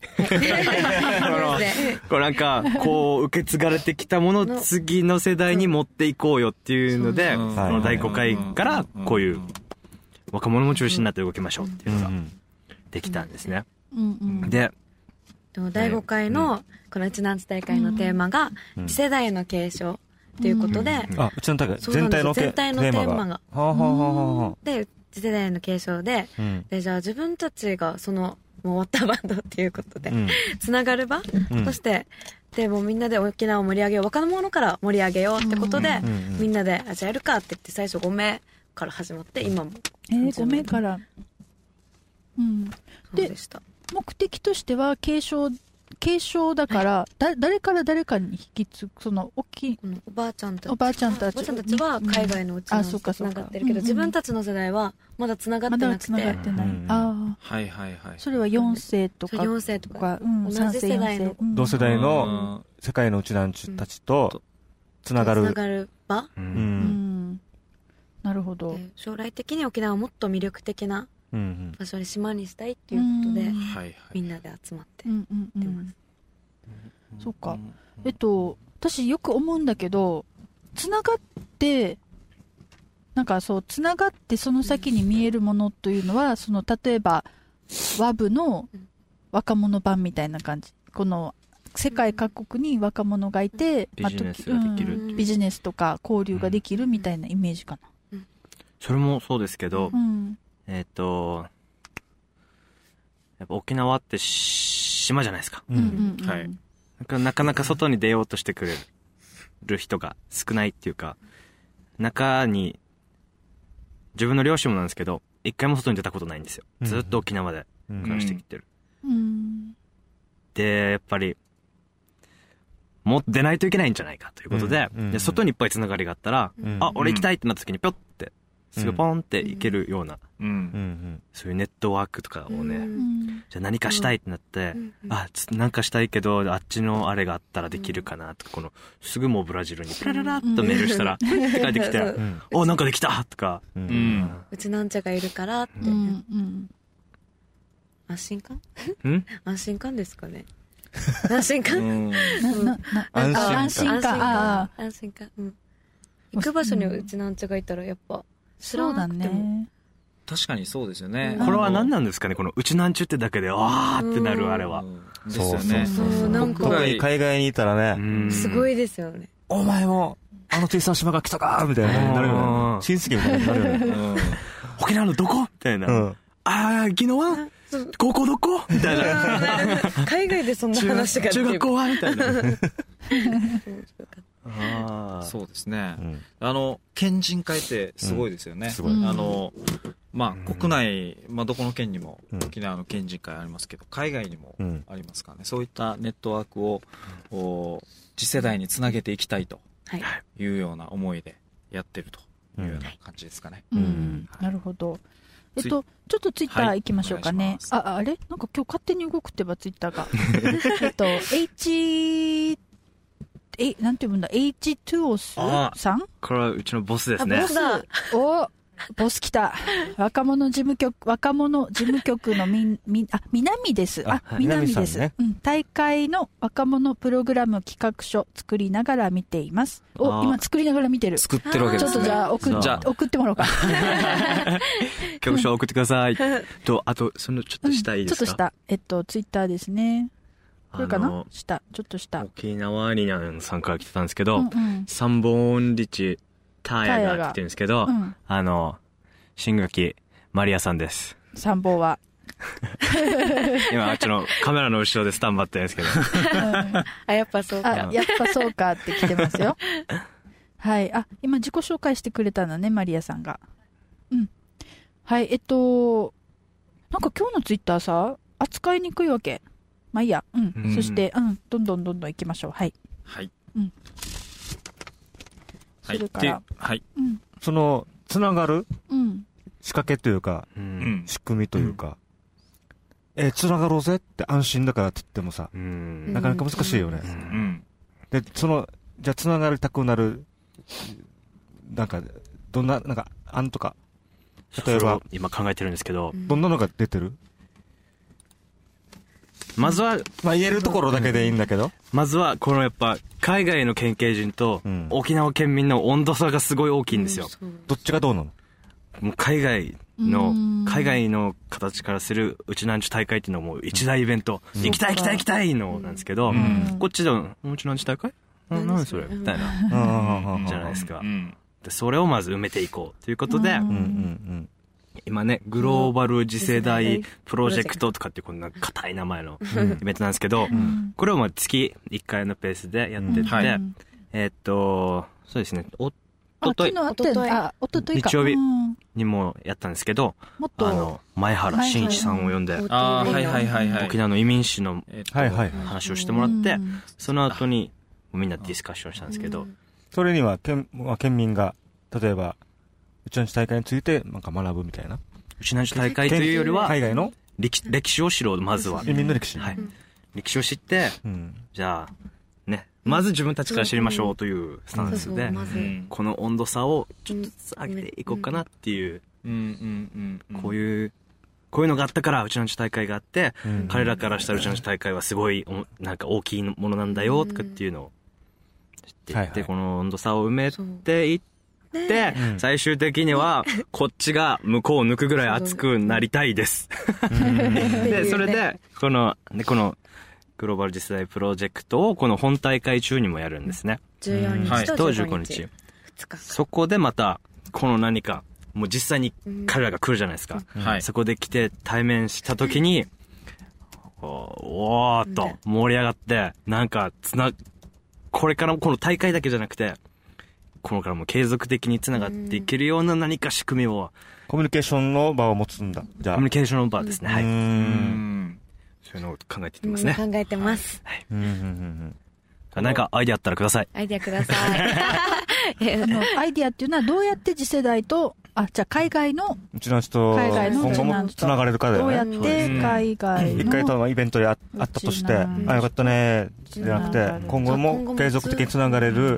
こうなんか、こう受け継がれてきたものを次の世代に持っていこうよっていうので、この第5回からこういう若者も中心になって動きましょうっていうのができたんですね。で、 第5回のこのうちなんち大会のテーマが次世代への継承ということで、 うちの大会全体のテーマがで次世代への継承で、じゃあ自分たちがそのもうワッターバンドっていうことでつながる場としてでもうみんなで沖縄を盛り上げよう、若者から盛り上げようってことでみんなでじゃあやるかって言って最初5名から始まって今も 5名からそうでした。 目的としては継承だから、誰から誰かに引き継ぐ、そのおばあちゃんたちは海外のうちにつながってるけど、自分たちの世代はまだつながってなくて、 はいはいはい。 それは4世とか 4世とか同じ世代の同世代の世界のうちなんちたちとつながる場。 なるほど。 将来的に沖縄をもっと魅力的な場所に島にしたいっていうことで、みんなで集まって出ます。 そうか。私よく思うんだけど、つながってなんかそうつながってその先に見えるものというのは、その例えばワブの若者版みたいな感じ。この世界各国に若者がいて、 ビジネスができる、 ビジネスとか交流ができるみたいなイメージかな。 それもそうですけど、やっぱ沖縄って島じゃないですか。はい。なかなか外に出ようとしてくれる人が少ないっていうか、中に、自分の両親もなんですけど、一回も外に出たことないんですよ。ずっと沖縄で暮らしてきてる。で、やっぱり、もう出ないといけないんじゃないかということで、外にいっぱいつながりがあったら、あ、俺行きたいってなった時にぴょって、すぐポンっていけるような、そういうネットワークとかをね、じゃあ何かしたいってなって、なんかしたいけど、あっちのあれがあったらできるかなとか、すぐもうブラジルにプラララッとメールしたら、って帰ってきて、お、なんかできたとか、 うちなんちゃがいるからって。安心感安心感ですかね。安心感安心感。 安心感。行く場所にうちなんちゃがいたらやっぱ、知らなくても。 確かにそうですよね。 これは何なんですかね、このうちなんちゅってだけでわーってなるあれは。 ですよね。 なんか海外にいたらね、 すごいですよね。 お前もあの小さな島が来たかみたいななるよね。親戚みたいになるよね。 沖縄のどこみたいな。昨日は高校どこみたいな。 海外でそんな話が中学校はみたいな。 そうですね。県人会ってすごいですよね。国内、どこの県にも沖縄の県人会ありますけど、海外にもありますからね。そういったネットワークを次世代につなげていきたいというような思いでやってるというような感じですかね。 なるほど。ちょっとツイッター行きましょうかね。あれなんか今日勝手に動くってばツイッターが。なんて読むんだ H2O さんこれはうちのボスですね。 ボスだ。 ボス来た。若者事務局の南です。南です。大会の若者プログラム企画書作りながら見ています。今作りながら見てる。 作ってるわけですね。 ちょっとじゃあ送ってもらおうか。 企画書送ってください。あと、そのちょっと下いいですか？ ちょっと下。ツイッターですね。これかな？ちょっと下。 沖縄アリナさんから来てたんですけど、三本リチターヤが来てるんですけど、新垣マリアさんです。 参謀は。 今、あっちのカメラの後ろでスタンバってるんですけど。 やっぱそうか。 やっぱそうかって来てますよ。はい。今自己紹介してくれたんだね、マリアさんが。はい、なんか今日のツイッターさ、扱いにくいわけ。まあいいや。そして、どんどん行きましょう。はい。 はい。 それから、 その、つながる仕掛けというか、仕組みというか、 繋がろうぜって安心だからって言ってもさ、なかなか難しいよね。で、じゃあ繋がりたくなる、なんか、どんな、なんか、案とか、例えば、 今考えてるんですけど、 どんなのが出てる？ まずは、 言えるところだけでいいんだけど、 まずは、このやっぱ、海外の県警人と、沖縄県民の温度差がすごい大きいんですよ。 どっちがどうなの？ もう海外の形からするうちなんちゅ大会っていうのはもう一大イベント、行きたいのなんですけど、こっちでうちなんちゅ大会？何それみたいなじゃないですか。でそれをまず埋めていこうということで、今ねグローバル次世代プロジェクトとかってこんな硬い名前のイベントなんですけど、これをまあ月1回のペースでやってって、そうですね、おととい日曜日にもやったんですけど、前原真一さんを呼んで、沖縄の移民史の話をしてもらって、その後にみんなディスカッションしたんですけど、 それには県民が例えばうちなんち大会についてなんか学ぶみたいな。 うちなんち大会というよりは海外の歴史を知ろう。まずは移民の歴史、 歴史を知って、じゃあね、まず自分たちから知りましょうというスタンスで、この温度差をちょっとずつ上げていこうかなっていう、こういうのがあったからうちなんち大会があって、彼らからしたらうちなんち大会はすごいなんか大きいものなんだよとかっていうのを知っていって、この温度差を埋めていって、最終的にはこっちが向こうを抜くぐらい熱くなりたいです。でそれでこのグローバル次世代プロジェクトをこの本大会中にもやるんですね。 14日と15日。 そこでまたこの何かもう実際に彼らが来るじゃないですか。そこで来て対面した時におーっと盛り上がって、なんかこれからもこの大会だけじゃなくてこれからも継続的につながっていけるような何か仕組みを、 コミュニケーションの場を持つんだ。じゃあコミュニケーションの場ですね。そういうのを考えていますね。 考えてます。 なんかアイディアあったらください。 アイディアください。 アイディアっていうのはどうやって次世代と、じゃあ海外のうちの人今後もつながれるかだよね。 どうやって海外の一回とイベントであったとして、よかったねじゃなくて、今後も継続的につながれる。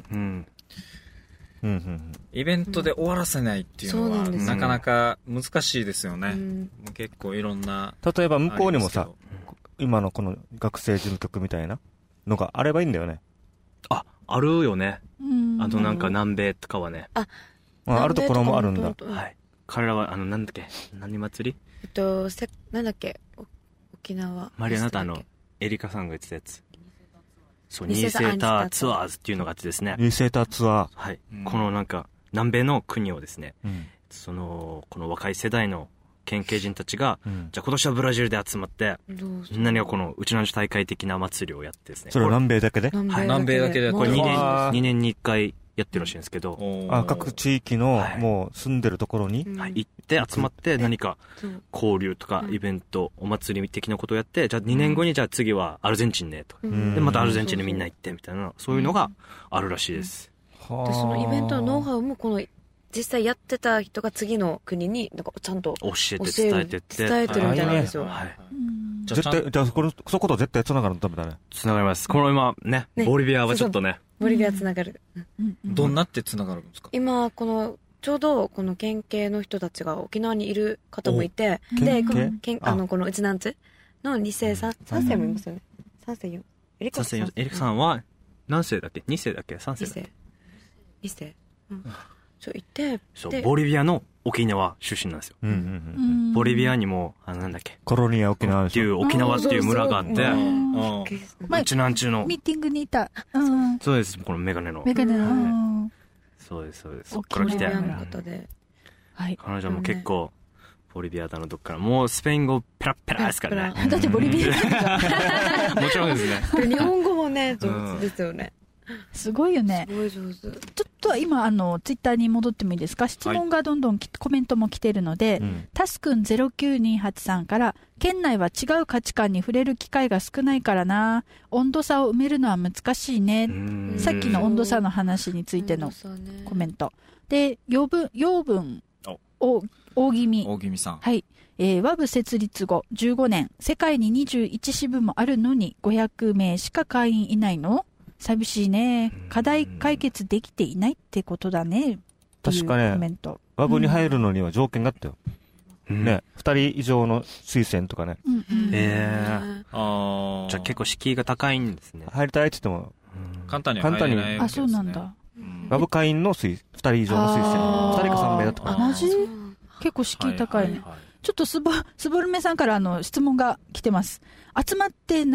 イベントで終わらせないっていうのはなかなか難しいですよね。結構いろんな、 例えば向こうにもさ、今のこの学生事務局みたいなのがあればいいんだよね。 あるよね。なんか南米とかはね、 あるところもあるんだ。 彼らはなんだっけ、何祭り、 なんだっけ、沖縄マリアナタエリカさんが言ってたやつ、そう、ニーセーターツアーズっていうのがあってですね。 ニーセーターツアー。このなんか南米の国をですね、この若い世代の県警人たちが、じゃあ今年はブラジルで集まって、何がこのうちなんち大会的な祭りをやってですね。 それは南米だけで？ 南米だけで。 これ2年に1回やってるらしいんですけど、 各地域のもう住んでるところに行って集まって何か交流とかイベント、お祭り的なことをやって、じゃあ2年後にじゃあ次はアルゼンチンねとか、でまたアルゼンチンにみんな行ってみたいな、そういうのがあるらしいです。 でそのイベントのノウハウもこの実際やってた人が次の国になんかちゃんと教えて伝えてるみたいなんですよ。 じゃあそこと絶対つながるのダメだね。 つながります。この今ね、ボリビアはちょっとね、 ボリビアつながる。 どんなってつながるんですか？ 今このちょうどこの県警の人たちが沖縄にいる方もいて、でこのうちなんちの2世3世もいますよね。3世4エリカさんは何世だっけ？2世だっけ？3世だっけ ？2世。そう言って、 そうボリビアの沖縄出身なんですよ。ボリビアにもなんだっけ、 コロニア沖縄っていう沖縄っていう村があって、うちなんちゅのミーティングにいた。 そうです。このメガネの。そうです。そっから来て、彼女も結構ボリビアだのどっからもうスペイン語ペラペラですからね。 だってボリビアもちろんですね。 日本語もね上手ですよね。 すごいよね。 すごい上手。 ちょっと今ツイッターに戻ってもいいですか？質問がどんどんコメントも来てるので、タスくん0928さんから、県内は違う価値観に触れる機会が少ないからな、温度差を埋めるのは難しいね。さっきの温度差の話についてのコメントで、養分大気味さん、 はい、 ワブ設立後15年、世界に21支部もあるのに500名しか会員いないの？寂しいね。課題解決できていないってことだね。 確かね、ワブに入るのには条件があったよ。ね、2人以上の推薦とかね。 じゃあ結構敷居が高いんですね。 入りたいって言っても、 簡単には入れない、 あ、そうなんだ。 ワブ会員の2人以上の推薦。2人か3名だったかな。 マジ？結構敷居高いね。ちょっとスボルメさんから質問が来てます。集まって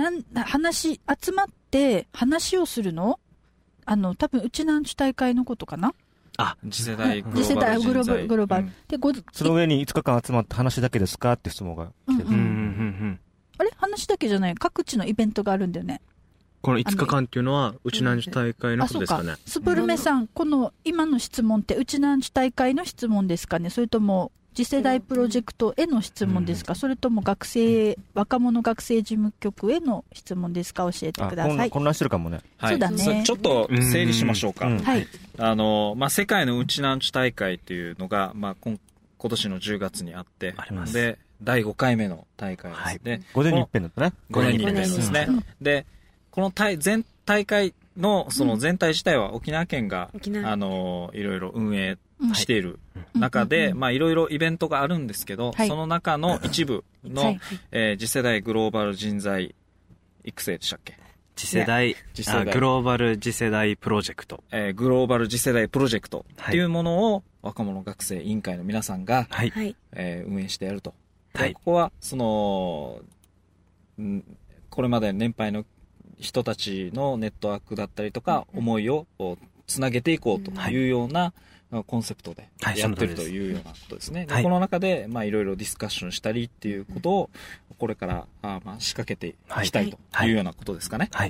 話をするの？多分うちなんちゅ大会のことかな？ 次世代グローバル。で、 その上に5日間集まって話だけですかって質問が来てる。 あれ？話だけじゃない。各地のイベントがあるんだよね。 この5日間っていうのは、うちなんちゅ大会のことですかね。 スボルメさん、この今の質問って、うちなんちゅ大会の質問ですかね？それとも、次世代プロジェクトへの質問ですか？それとも若者学生事務局への質問ですか？教えてください。 混乱してるかもね。 そうだね。 ちょっと整理しましょうか。 はい。 世界のうちなんちゅ大会っていうのが、今年の10月にあって、で、第5回目の大会ですね。 5年に一遍だったね。 5年に一遍ですね。で、この全大会のその全体自体は沖縄県が、いろいろ運営している中で、いろいろイベントがあるんですけど、その中の一部の、次世代グローバル人材育成でしたっけ？ グローバル次世代プロジェクト。 グローバル次世代プロジェクトっていうものを若者学生委員会の皆さんが、運営してやると。ここは、これまで年配の人たちのネットワークだったりとか、思いをつなげていこうというようなコンセプトでやってるというようなことですね。でこの中で、いろいろディスカッションしたりっていうことを、これから仕掛けていきたいというようなことですかね。はい。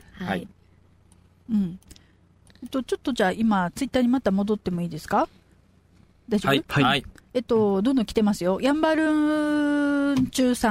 ちょっとじゃあ今、ツイッターにまた戻ってもいいですか？大丈夫？ はい。 どんどん来てますよ。ヤンバルーンチュ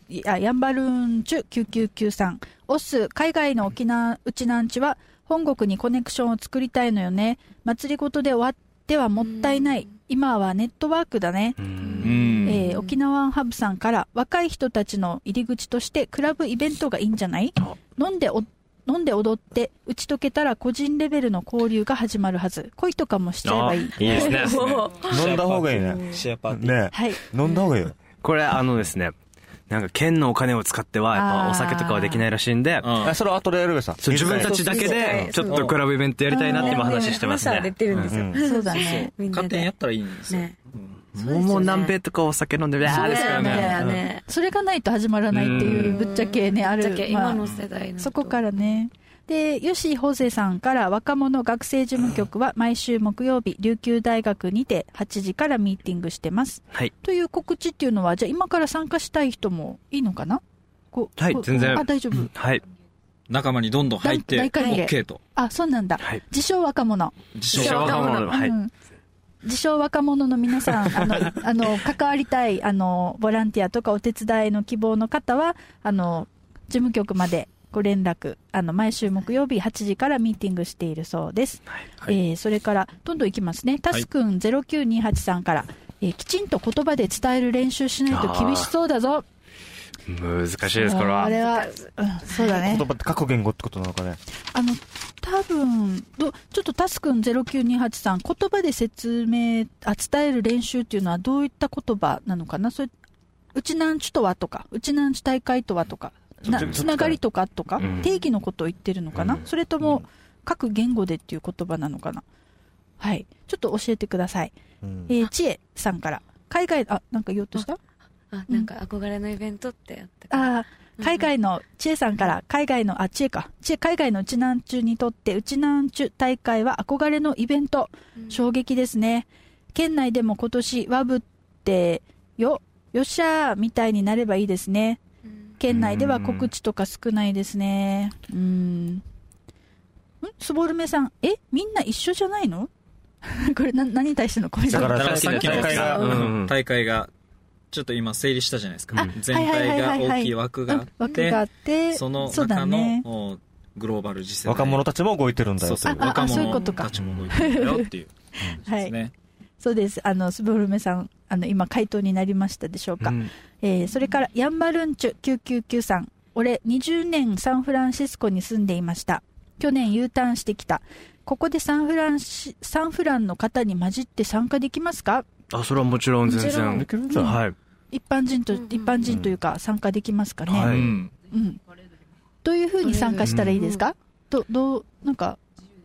9993。オス、海外の沖縄、うちなんちは、本国にコネクションを作りたいのよね。祭りごとで終わってはもったいない。今はネットワークだね。沖縄ハブさんから、若い人たちの入り口としてクラブイベントがいいんじゃない？飲んで踊って打ち解けたら個人レベルの交流が始まるはず。恋とかもしちゃえばいい。いいですね。 飲んだ方がいいね。 シェアパーティー。 ね。 はい。 飲んだ方がいいよ。 これですね、なんか県のお金を使ってはやっぱお酒とかはできないらしいんで、 それは後でやるべさ。 自分たちだけでちょっとクラブイベントやりたいなって今話してますね。 話は出てるんですよ。 そうだね。 勝手にやったらいいんですよ。 もう南米とかお酒飲んでですからね。 それがないと始まらないっていうぶっちゃけね、ある。 今の世代の。 そこからね。で、吉ホゼさんから若者学生事務局は毎週木曜日、琉球大学にて8時からミーティングしてます。 はい。 という告知っていうのは、じゃあ今から参加したい人もいいのかな？ はい、全然。 大丈夫。 はい。 仲間にどんどん入って、OK と。 そうなんだ。自称若者。 自称若者。はい。 自称若者の皆さん、関わりたい、ボランティアとかお手伝いの希望の方は、事務局までご連絡、毎週木曜日8時からミーティングしているそうです。それから、どんどんいきますね。タスくん0928さんから、きちんと言葉で伝える練習しないと厳しそうだぞ。 難しいです、これは。 あれは、そうだね。 言葉って各言語ってことなのかね。 多分ちょっとタスくん0928さん、言葉で伝える練習っていうのはどういった言葉なのかな？うちなんちとはとか、うちなんち大会とはとか、つながりとか定義のことを言ってるのかな？それとも、各言語でっていう言葉なのかな？はい。ちょっと教えてください。ちえさんから、海外、なんか言おうとした？ なんか憧れのイベントってやって海外の、ちえさんから、海外のうちなんちゅにとって、うちなんちゅ大会は憧れのイベント。衝撃ですね。県内でも今年、ワブって、よっしゃーみたいになればいいですね。県内では告知とか少ないですね。スボルメさん、みんな一緒じゃないの？これ何に対してのコメント？ だからさっきの大会が、ちょっと今整理したじゃないですか。全体が大きい枠があって、その中のグローバル次世代。 若者たちも動いてるんだよ。 若者たちも動いてるんだよっていう。ですね。 そうです。スボルメさん、今回答になりましたでしょうか。それからヤンバルンチュ999さん、俺20年サンフランシスコに住んでいました。去年 U ターンしてきた。ここでサンフランの方に混じって参加できますか？ それはもちろん全然できるんじゃない？ はい。 一般人というか参加できますかね。 はい。 どういう風に参加したらいいですか？なんか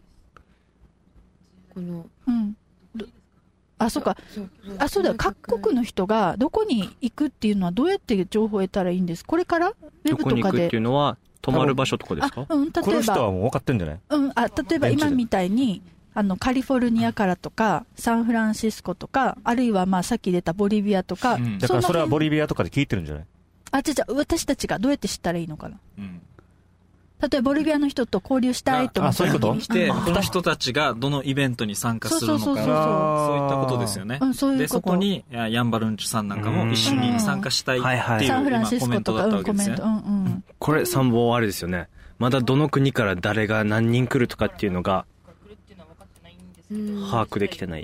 このそうか。そうだ。各国の人がどこに行くっていうのはどうやって情報を得たらいいんです？これからウェブとかで。 どこに行くっていうのは泊まる場所とかですか？ 例えば。 この人はもう分かってんじゃない？ 例えば今みたいに、カリフォルニアからとか、サンフランシスコとか、あるいはさっき出たボリビアとか。 だからそれはボリビアとかで聞いてるんじゃない？ 私たちがどうやって知ったらいいのかな。例えばボリビアの人と交流したいと思って。 そういうこと来て、この人たちがどのイベントに参加するのか、そういったことですよね。で、そこに、ヤンバルンチュさんなんかも一緒に参加したいっていうサンフランシスコとかコメントだったわけですね。 これ参謀あれですよね。まだどの国から誰が何人来るとかっていうのが、把握できてない。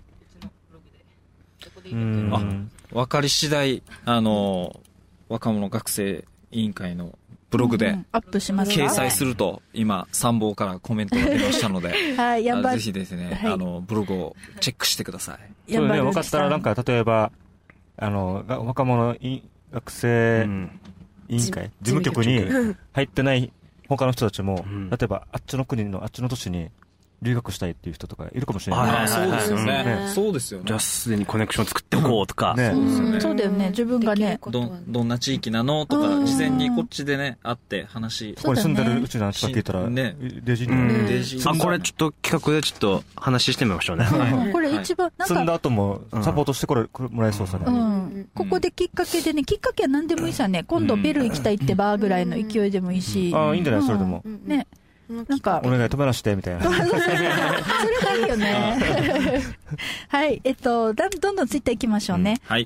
分かり次第、若者学生委員会のブログでアップします掲載すると今参謀からコメントが出ましたので、ぜひですね、ブログをチェックしてください。 そうね、分かったらなんか例えば若者学生委員会事務局に入ってない他の人たちも、例えばあっちの国のあっちの都市に留学したいっていう人とかいるかもしれない。 そうですよね。そうですよね。 じゃあすでにコネクション作っておこうとか。 そうだよね。自分がね。 どんな地域なのとか、事前にこっちでね、会って話。 ここに住んでるうちなんとか聞いたら、レジに。 これちょっと企画でちょっと話してみましょうね。 これ一番、 住んだ後もサポートしてもらえそうさね。 ここできっかけでね、きっかけは何でもいいさね。今度ベル行きたいってばぐらいの勢いでもいいし。 いいんじゃないそれでも。 ね。なんかお願い止めなしてみたいな。それがいいよね。はい、どんどんツイッター行きましょうね。 はい。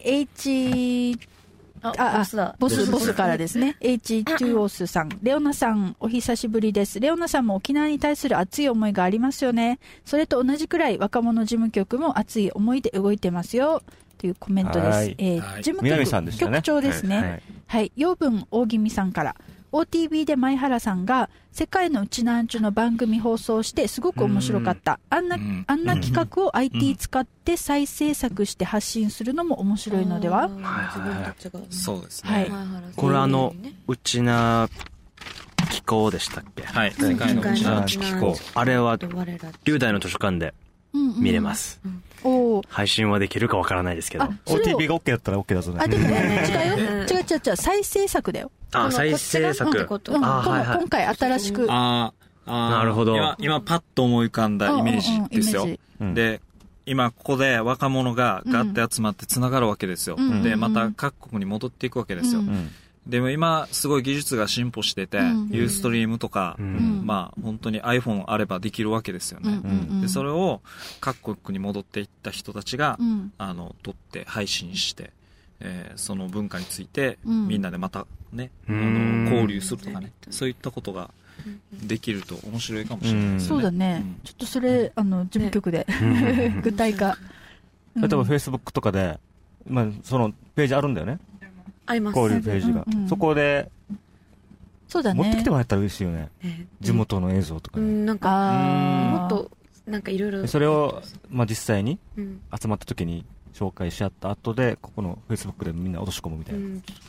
ボスからですね。H2OS さん、レオナさん、お久しぶりです。レオナさんも沖縄に対する熱い思いがありますよね。それと同じくらい若者事務局も熱い思いで動いてますよ。というコメントです。事務局局長ですね。はい、養分大宜味さんから。OTV で前原さんが世界のうちなんちゅの番組放送してすごく面白かった。あんな企画を IT 使って再制作して発信するのも面白いのでは？ そうですね。 これうちな機構でしたっけ？ はい。世界のうちな機構。 あれは龍大の図書館で見れます。配信はできるかわからないですけど。 OTV が OK だったら OK だぞね。 でも違う。再制作だよ。 再制作。 今回新しく。 なるほど。 今パッと思い浮かんだイメージですよ。で、今ここで若者がガッて集まってつながるわけですよ。で、また各国に戻っていくわけですよ。でも今すごい技術が進歩してて、ユーストリームとか、本当に iPhone あればできるわけですよね。で、それを各国に戻っていった人たちが、撮って配信して、その文化についてみんなでまたね、交流するとかね、そういったことができると面白いかもしれないですね。 そうだね。ちょっとそれ事務局で具体化。 例えば Facebook とかで、そのページあるんだよね。 あります。 交流ページが。そこでそうだね。 持ってきてもらったら嬉しいよね。地元の映像とかね。 なんかもっとなんかいろいろ。 それを実際に集まった時に紹介し合った後でここの Facebook でみんな落とし込むみたいな。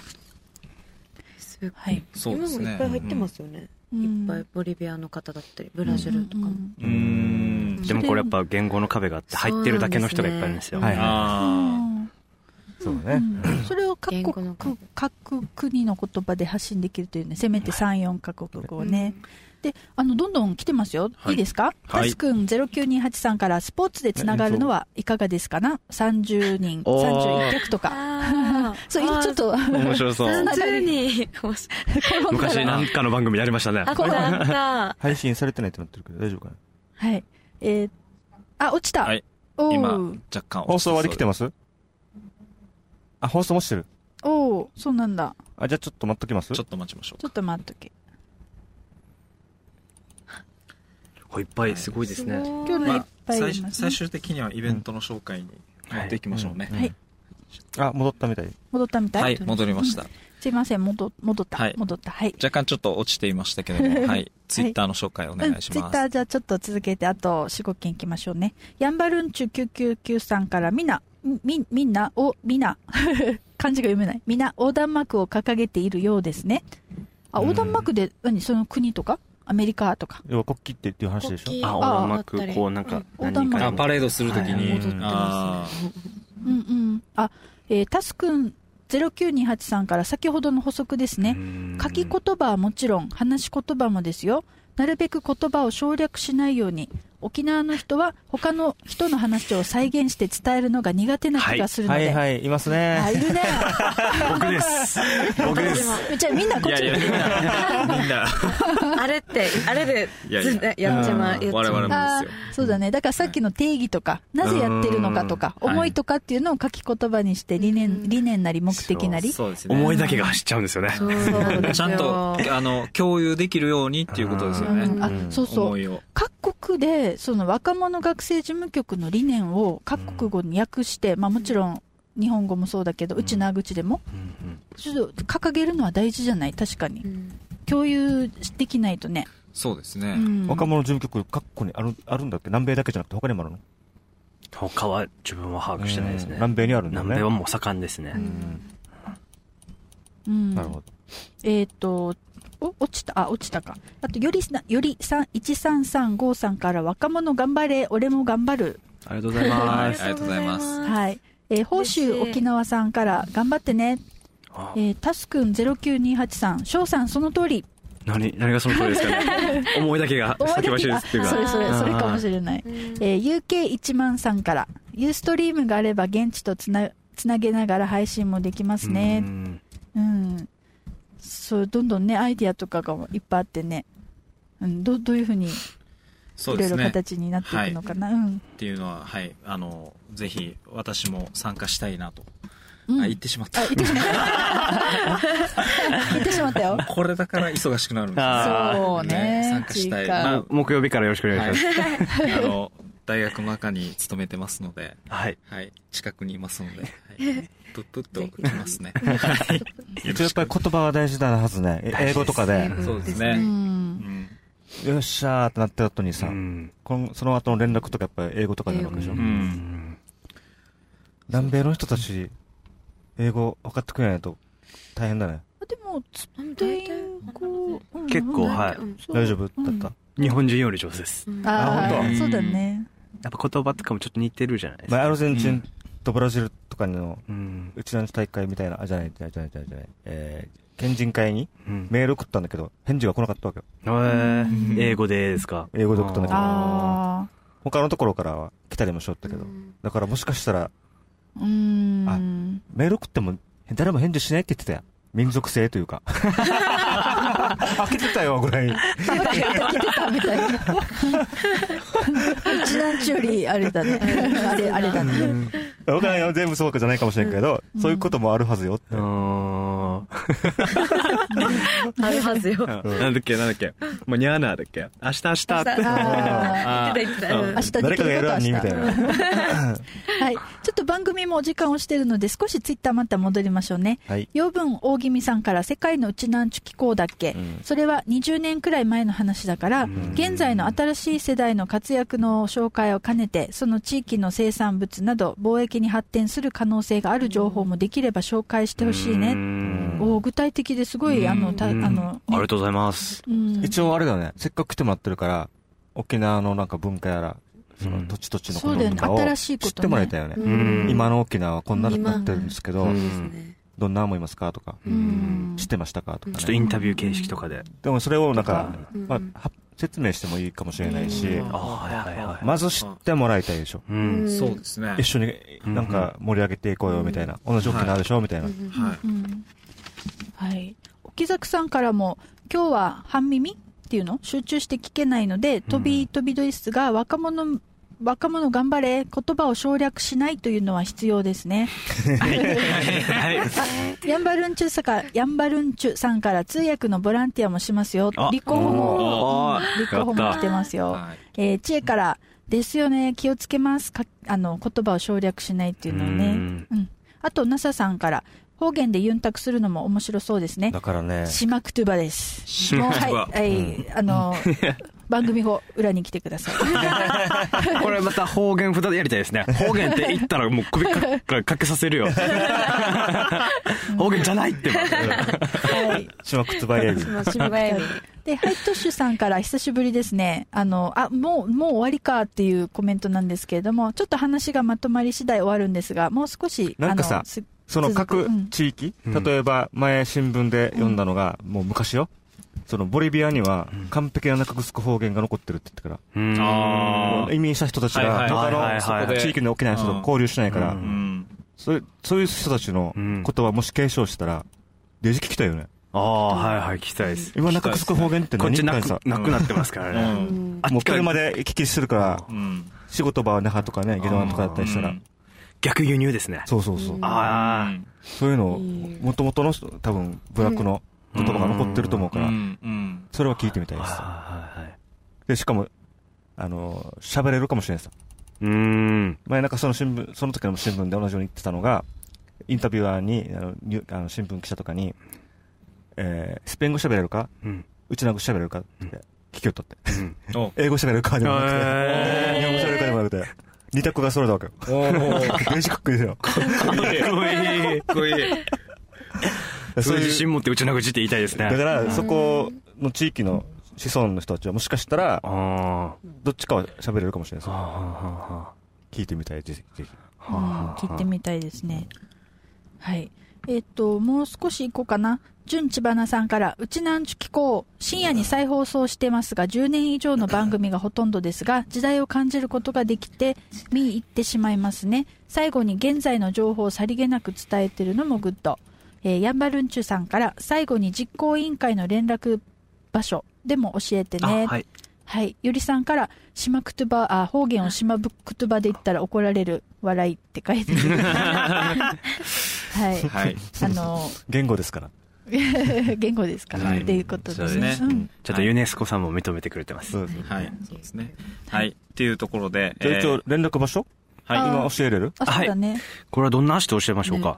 はい。 そうですね。 今もいっぱい入ってますよね。いっぱいボリビアの方だったりブラジルとかも。 でもこれやっぱ言語の壁があって入ってるだけの人がいっぱいいるんですよ。 そうね。 それを各国の言葉で発信できるというね、せめて3、4カ国語をね。で、どんどん来てますよ。いいですか？タスくん0928さんからスポーツでつながるのはいかがですかな？30人、31曲とか。そう、ちょっと。 面白そう。 30人。 昔なんかの番組やりましたね。 配信されてないってなってるけど大丈夫かな？ はい。落ちた。 はい。今、若干。 放送はできてます？放送もしてる。 そうなんだ。 じゃあちょっと待っときます？ ちょっと待ちましょう。 ちょっと待っとけ。 いっぱいすごいですね。 今日のぱいあります、ね、 最終的にはイベントの紹介に持っていきましょうね、 はい、 あ、戻ったみたい。 はい、戻りました、 すいません、戻った、はい、 若干ちょっと落ちていましたけどもはい、ツイッターの紹介お願いします、 ツイッターじゃあちょっと続けてあと 4,5 件いきましょうね。ヤンバルンチュ999さんからみんな漢字が読めない、みんな横断幕を掲げているようですね。あ、横断幕でその国とかアメリカとか、 要は国旗っていう話でしょ。 あ、横断幕こうなんか何かパレードするときに、 タスくん0928さんから先ほどの補足ですね。書き言葉はもちろん話し言葉もですよ。なるべく言葉を省略しないように。沖縄の人は他の人の話を再現して伝えるのが苦手な気がするので、 はい、いますね。 いるね。 僕です。 じゃあみんなこっち見てみんなあれでやっちまう。 我々もですよ。 そうだね。だからさっきの定義とか、なぜやってるのかとか、思いとかっていうのを書き言葉にして理念なり目的なり、 思いだけが走っちゃうんですよね。 ちゃんと共有できるようにっていうことですよね。 そうそう。各国でその若者学生事務局の理念を各国語に訳して、もちろん日本語もそうだけど、うちな口でも、ちょっと掲げるのは大事じゃない。確かに、共有できないとね。 そうですね、 若者事務局各国にあるんだっけ。南米だけじゃなくて他にもあるの。 他は自分は把握してないですね。 南米にあるんだね。 南米はもう盛んですね。 なるほど。 落ちたか。あとより1335さんから若者頑張れ、俺も頑張る。 ありがとうございます。 ありがとうございます。 はい。宝州沖縄さんから頑張ってね。タスくん0928さん、翔さんその通り。 何がその通りですかね。思いだけが先走りですっていうか。 それかもしれない。UK1 万さんからユーストリームがあれば現地とつなげながら配信もできますね。そうどんどんねアイディアとかがいっぱいあってね、どういうふうにいろいろ形になっていくのかな、 っていうのは、はい、ぜひ私も参加したいなと。言ってしまった。言ってしまったよ。 これだから忙しくなるんですよ。そうね。 参加したい。 木曜日からよろしくお願いします。 大学の中に勤めてますので、はい、近くにいますので、プップッと打ちますね。 一応やっぱり言葉は大事だはずね。英語とかで。 そうですね。 よっしゃーってなった後にさ、その後の連絡とかやっぱり英語とかになるわけでしょ。南米の人たち英語分かってくれないと大変だね。 でもスペイン語結構大丈夫だった。 日本人より上手です。 本当。そうだね。 やっぱ言葉とかもちょっと似てるじゃないですか。 アルゼンチンとブラジルとかのうちの大会みたいなじゃない県人会にメール送ったんだけど返事が来なかったわけよ。 英語でですか。 英語で送ったんだけど他のところからは来たりもしよったけど、だからもしかしたらメール送っても誰も返事しないって言ってたよ。民族性というか開けてたよぐらい開けてたみたいな。うちなんちよりあれだね。あれだね。 分からんよ、全部そうかじゃないかもしれんけど、そういうこともあるはずよって。 あるはずよ。 なんだっけもうニャーナーだっけ明日って誰かがやるわにみたいな。 はい、ちょっと番組もお時間をしているので少しツイッターまた戻りましょうね。養分大気味さんから世界のうちなんちゅ機構だっけ、それは20年くらい前の話だから、現在の新しい世代の活躍の紹介を兼ねてその地域の生産物など貿易に発展する可能性がある情報もできれば紹介してほしいね。具体的ですごいありがとうございます。 一応あれだね、せっかく来てもらってるから沖縄のなんか文化やらその土地土地のこととかを知ってもらいたいよね。今の沖縄はこんなになってるんですけど、どんな思いますかとか、知ってましたかとか、 ちょっとインタビュー形式とかで。 でもそれをなんか説明してもいいかもしれないし、まず知ってもらいたいでしょ。 そうですね。 一緒になんか盛り上げていこうよみたいな、同じ沖縄でしょみたいな。 はい。沖崎さんからも今日は半耳っていうの集中して聞けないので飛びですが、若者頑張れ、言葉を省略しないというのは必要ですね。ヤンバルンチュさんから通訳のボランティアもしますよ。立候補も来てますよ。知恵からですよね。気をつけます。言葉を省略しないっていうのをね。うん。あと、NASA さんから、方言でユンタクするのも面白そうですね。 だからね。 シマクトゥバです。 シマクトゥバ。 はい。番組後、裏に来てください。 これまた方言札でやりたいですね。方言って言ったらもう首かけさせるよ。方言じゃないって。 はい。シマクトゥバエビ。 シマクトゥバエビ。で、ハイトッシュさんから久しぶりですね。もう終わりかっていうコメントなんですけれども、ちょっと話がまとまり次第終わるんですが、もう少し、 なんかさ、その各地域、例えば前新聞で読んだのが、もう昔よ。そのボリビアには完璧な中城方言が残ってるって言ってから。移民した人たちが、他の地域の沖縄の人と交流しないから、そういう人たちの言葉もし継承したら、デジ聞きたいよね。 ああ、はいはい、聞きたいです。 今中城方言って何こっちなくなってますからね。 もう車で行き来するから、仕事場は那覇とかね、宜野湾とかだったりしたら。 逆輸入ですね。 そう。ああ。そういうのを、もともとの多分、部落の言葉が残ってると思うから、それは聞いてみたいです。で、しかも、喋れるかもしれないです。前なんかその時の新聞で同じように言ってたのが、インタビュアーに、新聞記者とかに、スペイン語喋れるか、うちなぐ喋れるかって聞きよったって。英語喋れるかでもなくて、日本語喋れるかでもなくて、二択が揃えたわけよ。電子かっこいいですよ。 かっこいい。そういう自信持ってうちなぐじって言いたいですね。 だから、そこの地域の子孫の人たちはもしかしたら、どっちかは喋れるかもしれないです。聞いてみたい、ぜひ。 聞いてみたいですね。はい。もう少し行こうかな。純千葉さんから、うちなんちゅ機構、深夜に再放送してますが、10年以上の番組がほとんどですが、時代を感じることができて、見入ってしまいますね。最後に現在の情報をさりげなく伝えてるのもグッド。ヤンバルンチュさんから、最後に実行委員会の連絡場所でも教えてね。はい。ゆりさんから、方言を島ブクトゥバで言ったら怒られる、笑いって書いてる。はい。 言語ですから。 言語ですから、っていうことですね。 ちょっとユネスコさんも認めてくれてます。 はい。そうですね。はい。っていうところで。 一応連絡場所はい。今教えれる？ そうだね。 これはどんな足で教えましょうか？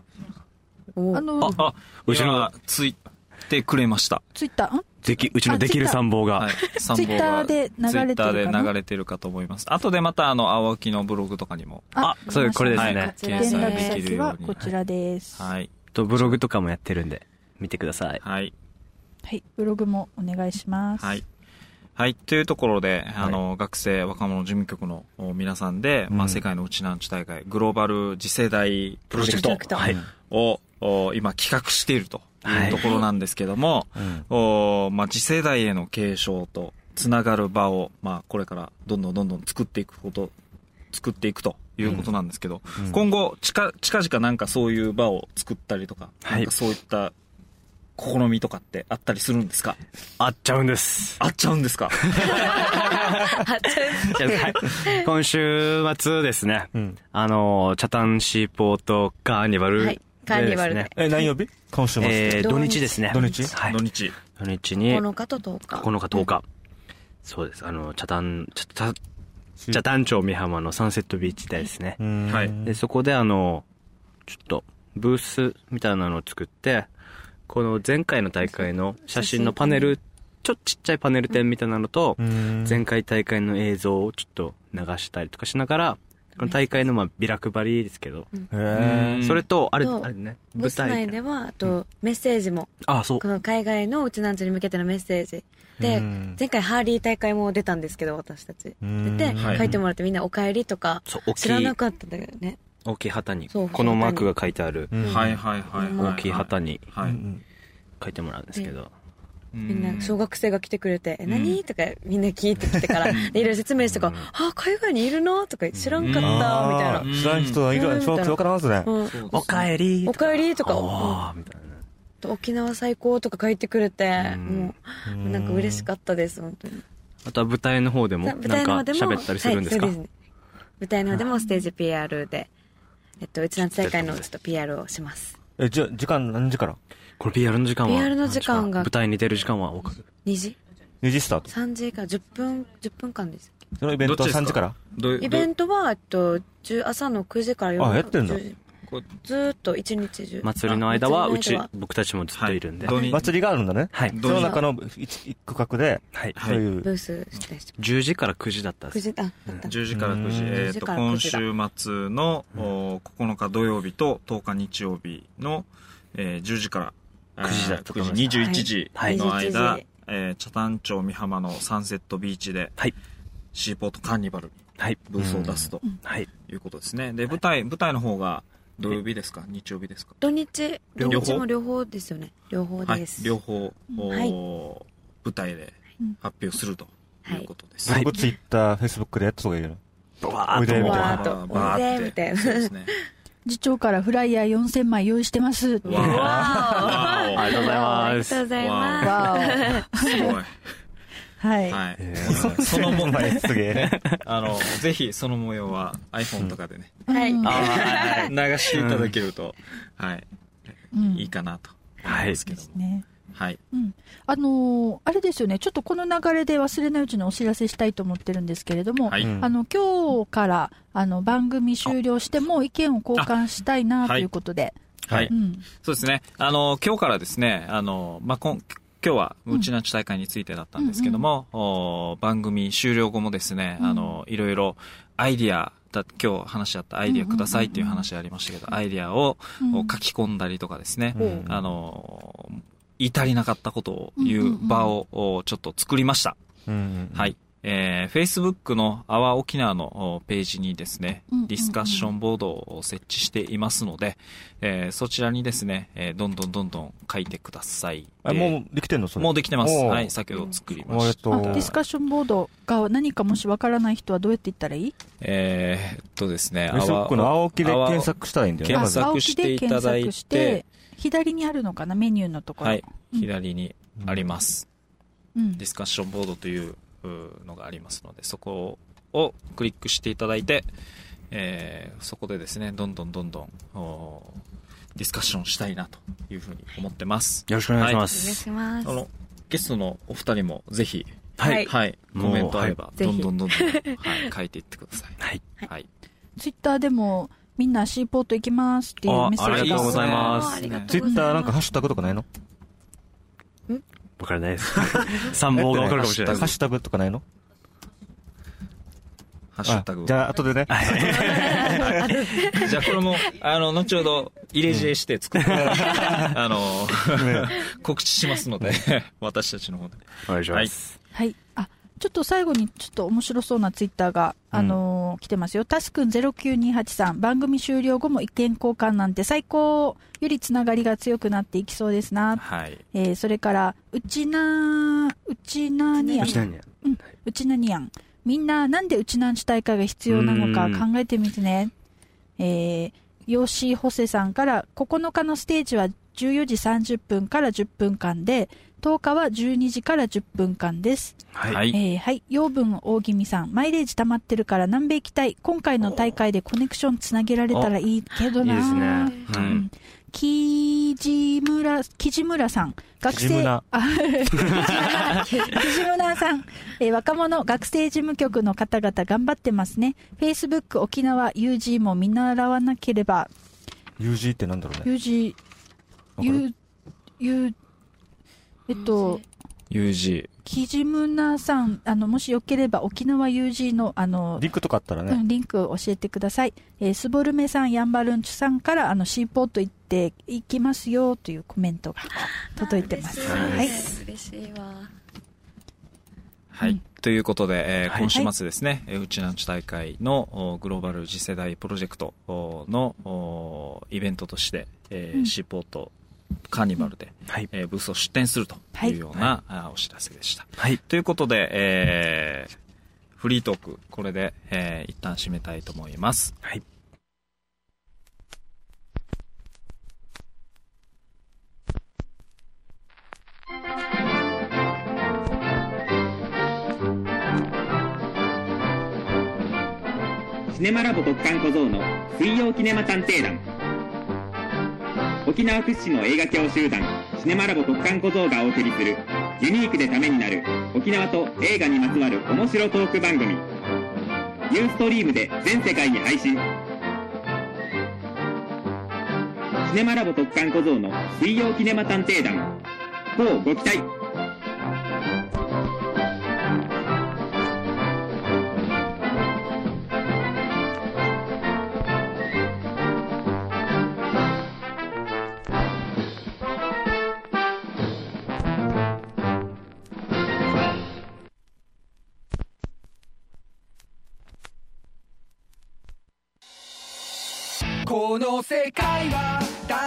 うちのがついてくれました。 ツイッター？ うちのできる参謀が。 ツイッターで流れてるかと思います。後でまた青木のブログとかにも。 そう、これですね。 連絡先はこちらです。 はい。 ブログとかもやってるんで、見てください。 はい。 はい。ブログもお願いします。 はい。はい。というところで、学生若者事務局の皆さんで、世界のうちなんち大会、グローバル次世代プロジェクトを今企画しているというところなんですけども、次世代への継承とつながる場を、これからどんどん作っていくということなんですけど、今後近々なんかそういう場を作ったりとか、なんかそういった試みとかってあったりするんですか？ あっちゃうんですか？今週末ですね、チャタンシーポートカーニバル。 カーニバルで。 何曜日？今週末。 土日ですね。 土日に。 土日に。 9日と10日。 9日10日。そうです。チャタン町美浜のサンセットビーチでですね。 はい。 で、そこでちょっと、ブースみたいなのを作って、この前回の大会の写真のパネル、ちっちゃいパネル展みたいなのと、前回大会の映像をちょっと流したりとかしながら、この大会のビラ配りですけど、それと、あれね、 ブース内では、メッセージも、この海外のうちなんちに向けてのメッセージ。で、前回ハーリー大会も出たんですけど、私たち。出て、書いてもらってみんなお帰りとか、知らなかったんだけどね。 大きい旗に、このマークが書いてある、大きい旗に書いてもらうんですけど、 みんな小学生が来てくれて、何とかみんな聞いてきてから、いろいろ説明してから、海外にいるのとか知らんかった、みたいな。 知らん人はいるわ、小学生わからんすね。 お帰りとか、沖縄最高とか書いてくれて、もう、なんか嬉しかったです、本当に。 あとは舞台の方でも、なんか喋ったりするんですか？ 舞台の方でもステージ PR で、うちなんち大会のちょっと PR をします。 時間何時から？ これ PR の時間は？ PR の時間が。 舞台に出る時間は分かる？ 2時 2時スタート。 3時から10分間です。 そのイベントは3時からイベントは朝の9時から夜のやってんだ。 ずーっと一日中。 祭りの間は僕たちもずっといるんで。 祭りがあるんだね。 はい。 その中の一区画で、そういう。 ブースして 10時から9時だったんです。 10時から9時。今週末の9日土曜日と10日日曜日の10時から 9時だったと思います。 21時の間、北谷町美浜のサンセットビーチで、シーポートカーニバルにブースを出すということですね。で、舞台の方が土曜日ですか日曜日ですか？ 土日も両方ですよね。両方です。 両方、舞台で発表するということです。 僕ツイッター、フェイスブックでやった方がいいよ。 おいでみたいな。そうですね。 次長からフライヤー4000枚用意してます。 わー。ありがとうございます。 ありがとうございます。 すごい。 はい。 その模様、すげえ。ぜひその模様は iPhone とかでね、流していただけると、いいかなと思いますけども。はい。 あれですよね、ちょっとこの流れで忘れないうちにお知らせしたいと思ってるんですけれども、今日から番組終了しても意見を交換したいなということで。 はい。そうですね。今日からですね、今日はうちなち大会についてだったんですけども、番組終了後もですね、いろいろアイディア今日話し合ったアイディアくださいっていう話ありましたけど、アイディアを書き込んだりとかですね、言い足りなかったことを言う場をちょっと作りました。はい。Facebook の阿波沖縄のページにですね、ディスカッションボードを設置していますので、そちらにですね、どんどん書いてください。 もうできてんのそれ？ もうできてます。はい、先ほど作りました。 ディスカッションボードが何かもしわからない人はどうやって言ったらいい？ ですね、 Facebook の青木で検索したらいいんだよね。 検索していただいて、 左にあるのかな、メニューのところ。 はい、左にあります。ディスカッションボードというのがありますので、そこをクリックしていただいて、そこでですね、どんどんディスカッションしたいなというふうに思ってます。 よろしくお願いします。 ゲストのお二人もぜひ、コメントあればどんどん書いていってください。はい。 ツイッターでもみんなシーポート行きますっていうメッセージが。 ありがとうございます。 ツイッターなんかハッシュタグとかないの？ わからないです。参謀がわかるかもしれない。 ハッシュタグとかないの？ ハッシュタグ。 じゃあ、後でね。 じゃあ、これも、後ほど、入れ知恵して作って、告知しますので、私たちの方で。 お願いします。 はい。ちょっと最後にちょっと面白そうなツイッターが、来てますよ。タスくん09283、番組終了後も意見交換なんて最高よりつながりが強くなっていきそうですな。 はい。 それから、うちなにやん。みんななんでうちなんち大会が必要なのか考えてみてね。ヨシホセさんから9日のステージは14時30分から10分間で、10日は12時から10分間です。 はい。 はい。養分大気味さん、マイレージ溜まってるから南米行きたい。今回の大会でコネクションつなげられたらいいけどな。 いいですね。 木地村さん、学生、木村さん、若者学生事務局の方々頑張ってますね。Facebook 沖縄 UG も見習わなければ。 UG ってなんだろうね。 UG。 木村さん、もしよければ沖縄 UG のリンクとかあったらね。 リンク教えてください。スボルメさん、ヤンバルンチュさんからシーポート行って行きますよというコメントが届いてます。はい。 嬉しいわ。 はい。ということで、今週末ですね、うちなんち大会のグローバル次世代プロジェクトのイベントとして、シーポートカーニバルで、ブースを出展するというような、お知らせでした。はい。ということで、フリートーク、これで、一旦締めたいと思います。はい。 シネマラボ特艦小僧の水曜キネマ探偵団。沖縄屈指の映画教集団シネマラボ特艦小僧がお送りするユニークでためになる沖縄と映画にまつわる面白トーク番組、ユーストリームで全世界に配信。シネマラボ特艦小僧の水曜キネマ探偵団、乞うご期待。 この世界は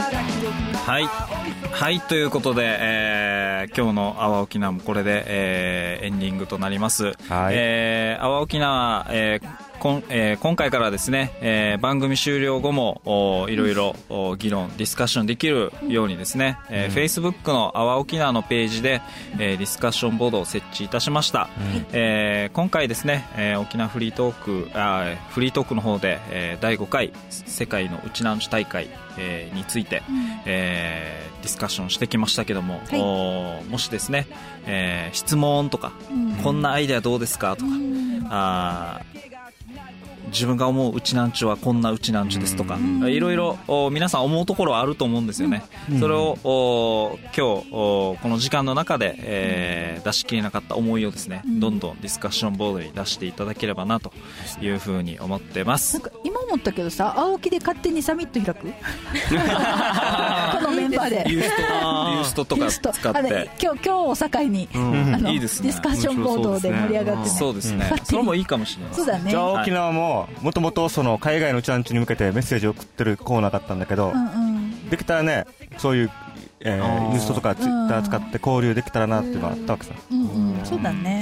はい、ということで、今日の阿波沖縄もこれで、エンディングとなります。阿波沖縄、今回からですね、番組終了後もいろいろ議論ディスカッションできるようにですね、Facebook の阿波沖縄のページで、ディスカッションボードを設置いたしました。今回ですね、沖縄フリートークの方で、第5回世界のウチナンチュ大会、について、ディスカッションしてきましたけども、もしですね、質問とか、こんなアイデアどうですかとか、自分が思ううちなんちゅはこんなうちなんちゅですとか、いろいろ皆さん思うところはあると思うんですよね。それを今日この時間の中で、出し切れなかった思いをですね、どんどんディスカッションボードに出していただければなというふうに思ってます。 なんか今思ったけどさ、青木で勝手にサミット開くこのメンバーでユーストとか使って今日を境に、 いいですね、 ディスカッションボードで盛り上がってね。 そうですね、それもいいかもしれない。 そうだね。 じゃあ沖縄ももともとその海外のうちなんちゅに向けてメッセージを送ってるコーナーだったんだけど、できたらね、そういう、ユーストとかツイッター使って交流できたらなっていうのがあったわけさ。 そうだね。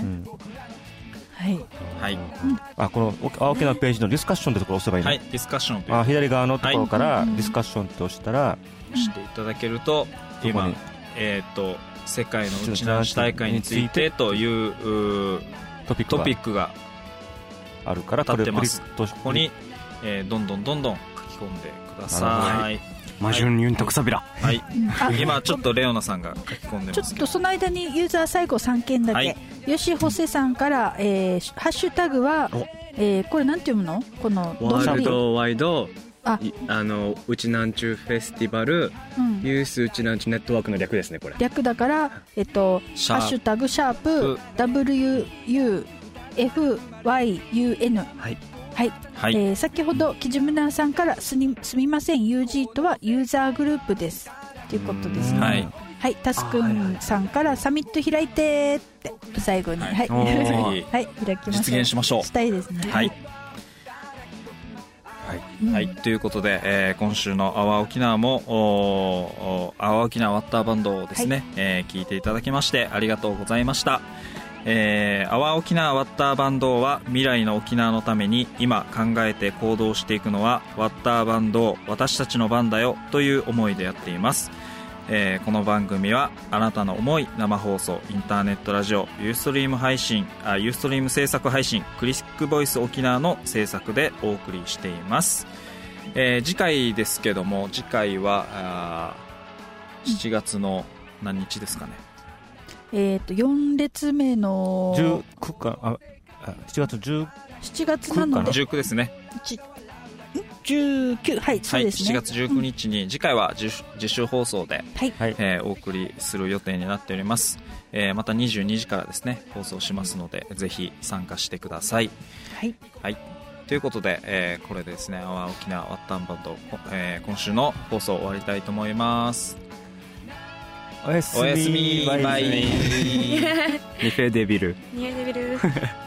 はい、 この青木のページのディスカッションってところを押せばいいの？ はい、ディスカッションという左側のところからディスカッションって押したら、 していただけると、今世界のうちなんちゅ大会についてというトピックがあるから、 立ってます。ここに、どんどん書き込んでください。 マジュンユンタクサビラ。 はい。今ちょっこレオナさんが書き込んでます。 ちょっとその間にユーザー最後3件だけ。よしほせさんから、ハッシュタグは、これなんて読むの？このワールドワイドうちなんちゅフェスティバル、ユースうちなんちゅネットワークの略ですね。これ略だから、ハッシュタグシャープ WUFYUN。はい、先ほどキジムナーさんからすみません UG とはユーザーグループですということですね。はい、タスくんさんからサミット開いてって最後に、はい、開きましょう。 実現しましょう。 したいですね。 はい、ということで、今週の阿波沖縄も阿波沖縄ワッターバンドをですね、聞いていただきましてありがとうございました。阿波沖縄ワッターバンドは未来の沖縄のために今考えて行動していくのはワッターバンド、私たちの番だよという思いでやっています。この番組はあなたの思い、生放送、インターネットラジオ、ユーストリーム制作配信、クリックボイス沖縄の制作でお送りしています。次回ですけども、次回は7月の何日ですかね。 4列目の 19か、7 月なので 19ですね。 19、はい、そうですね。 7月19日に、次回は自主放送で、お送りする予定になっております。また22時からですね、放送しますので、ぜひ参加してください。はい、ということで、これでですね、阿波沖縄ワッタンバンド、今週の放送終わりたいと思います。おやすみバイ。 ニフェデビル。 ニフェデビル。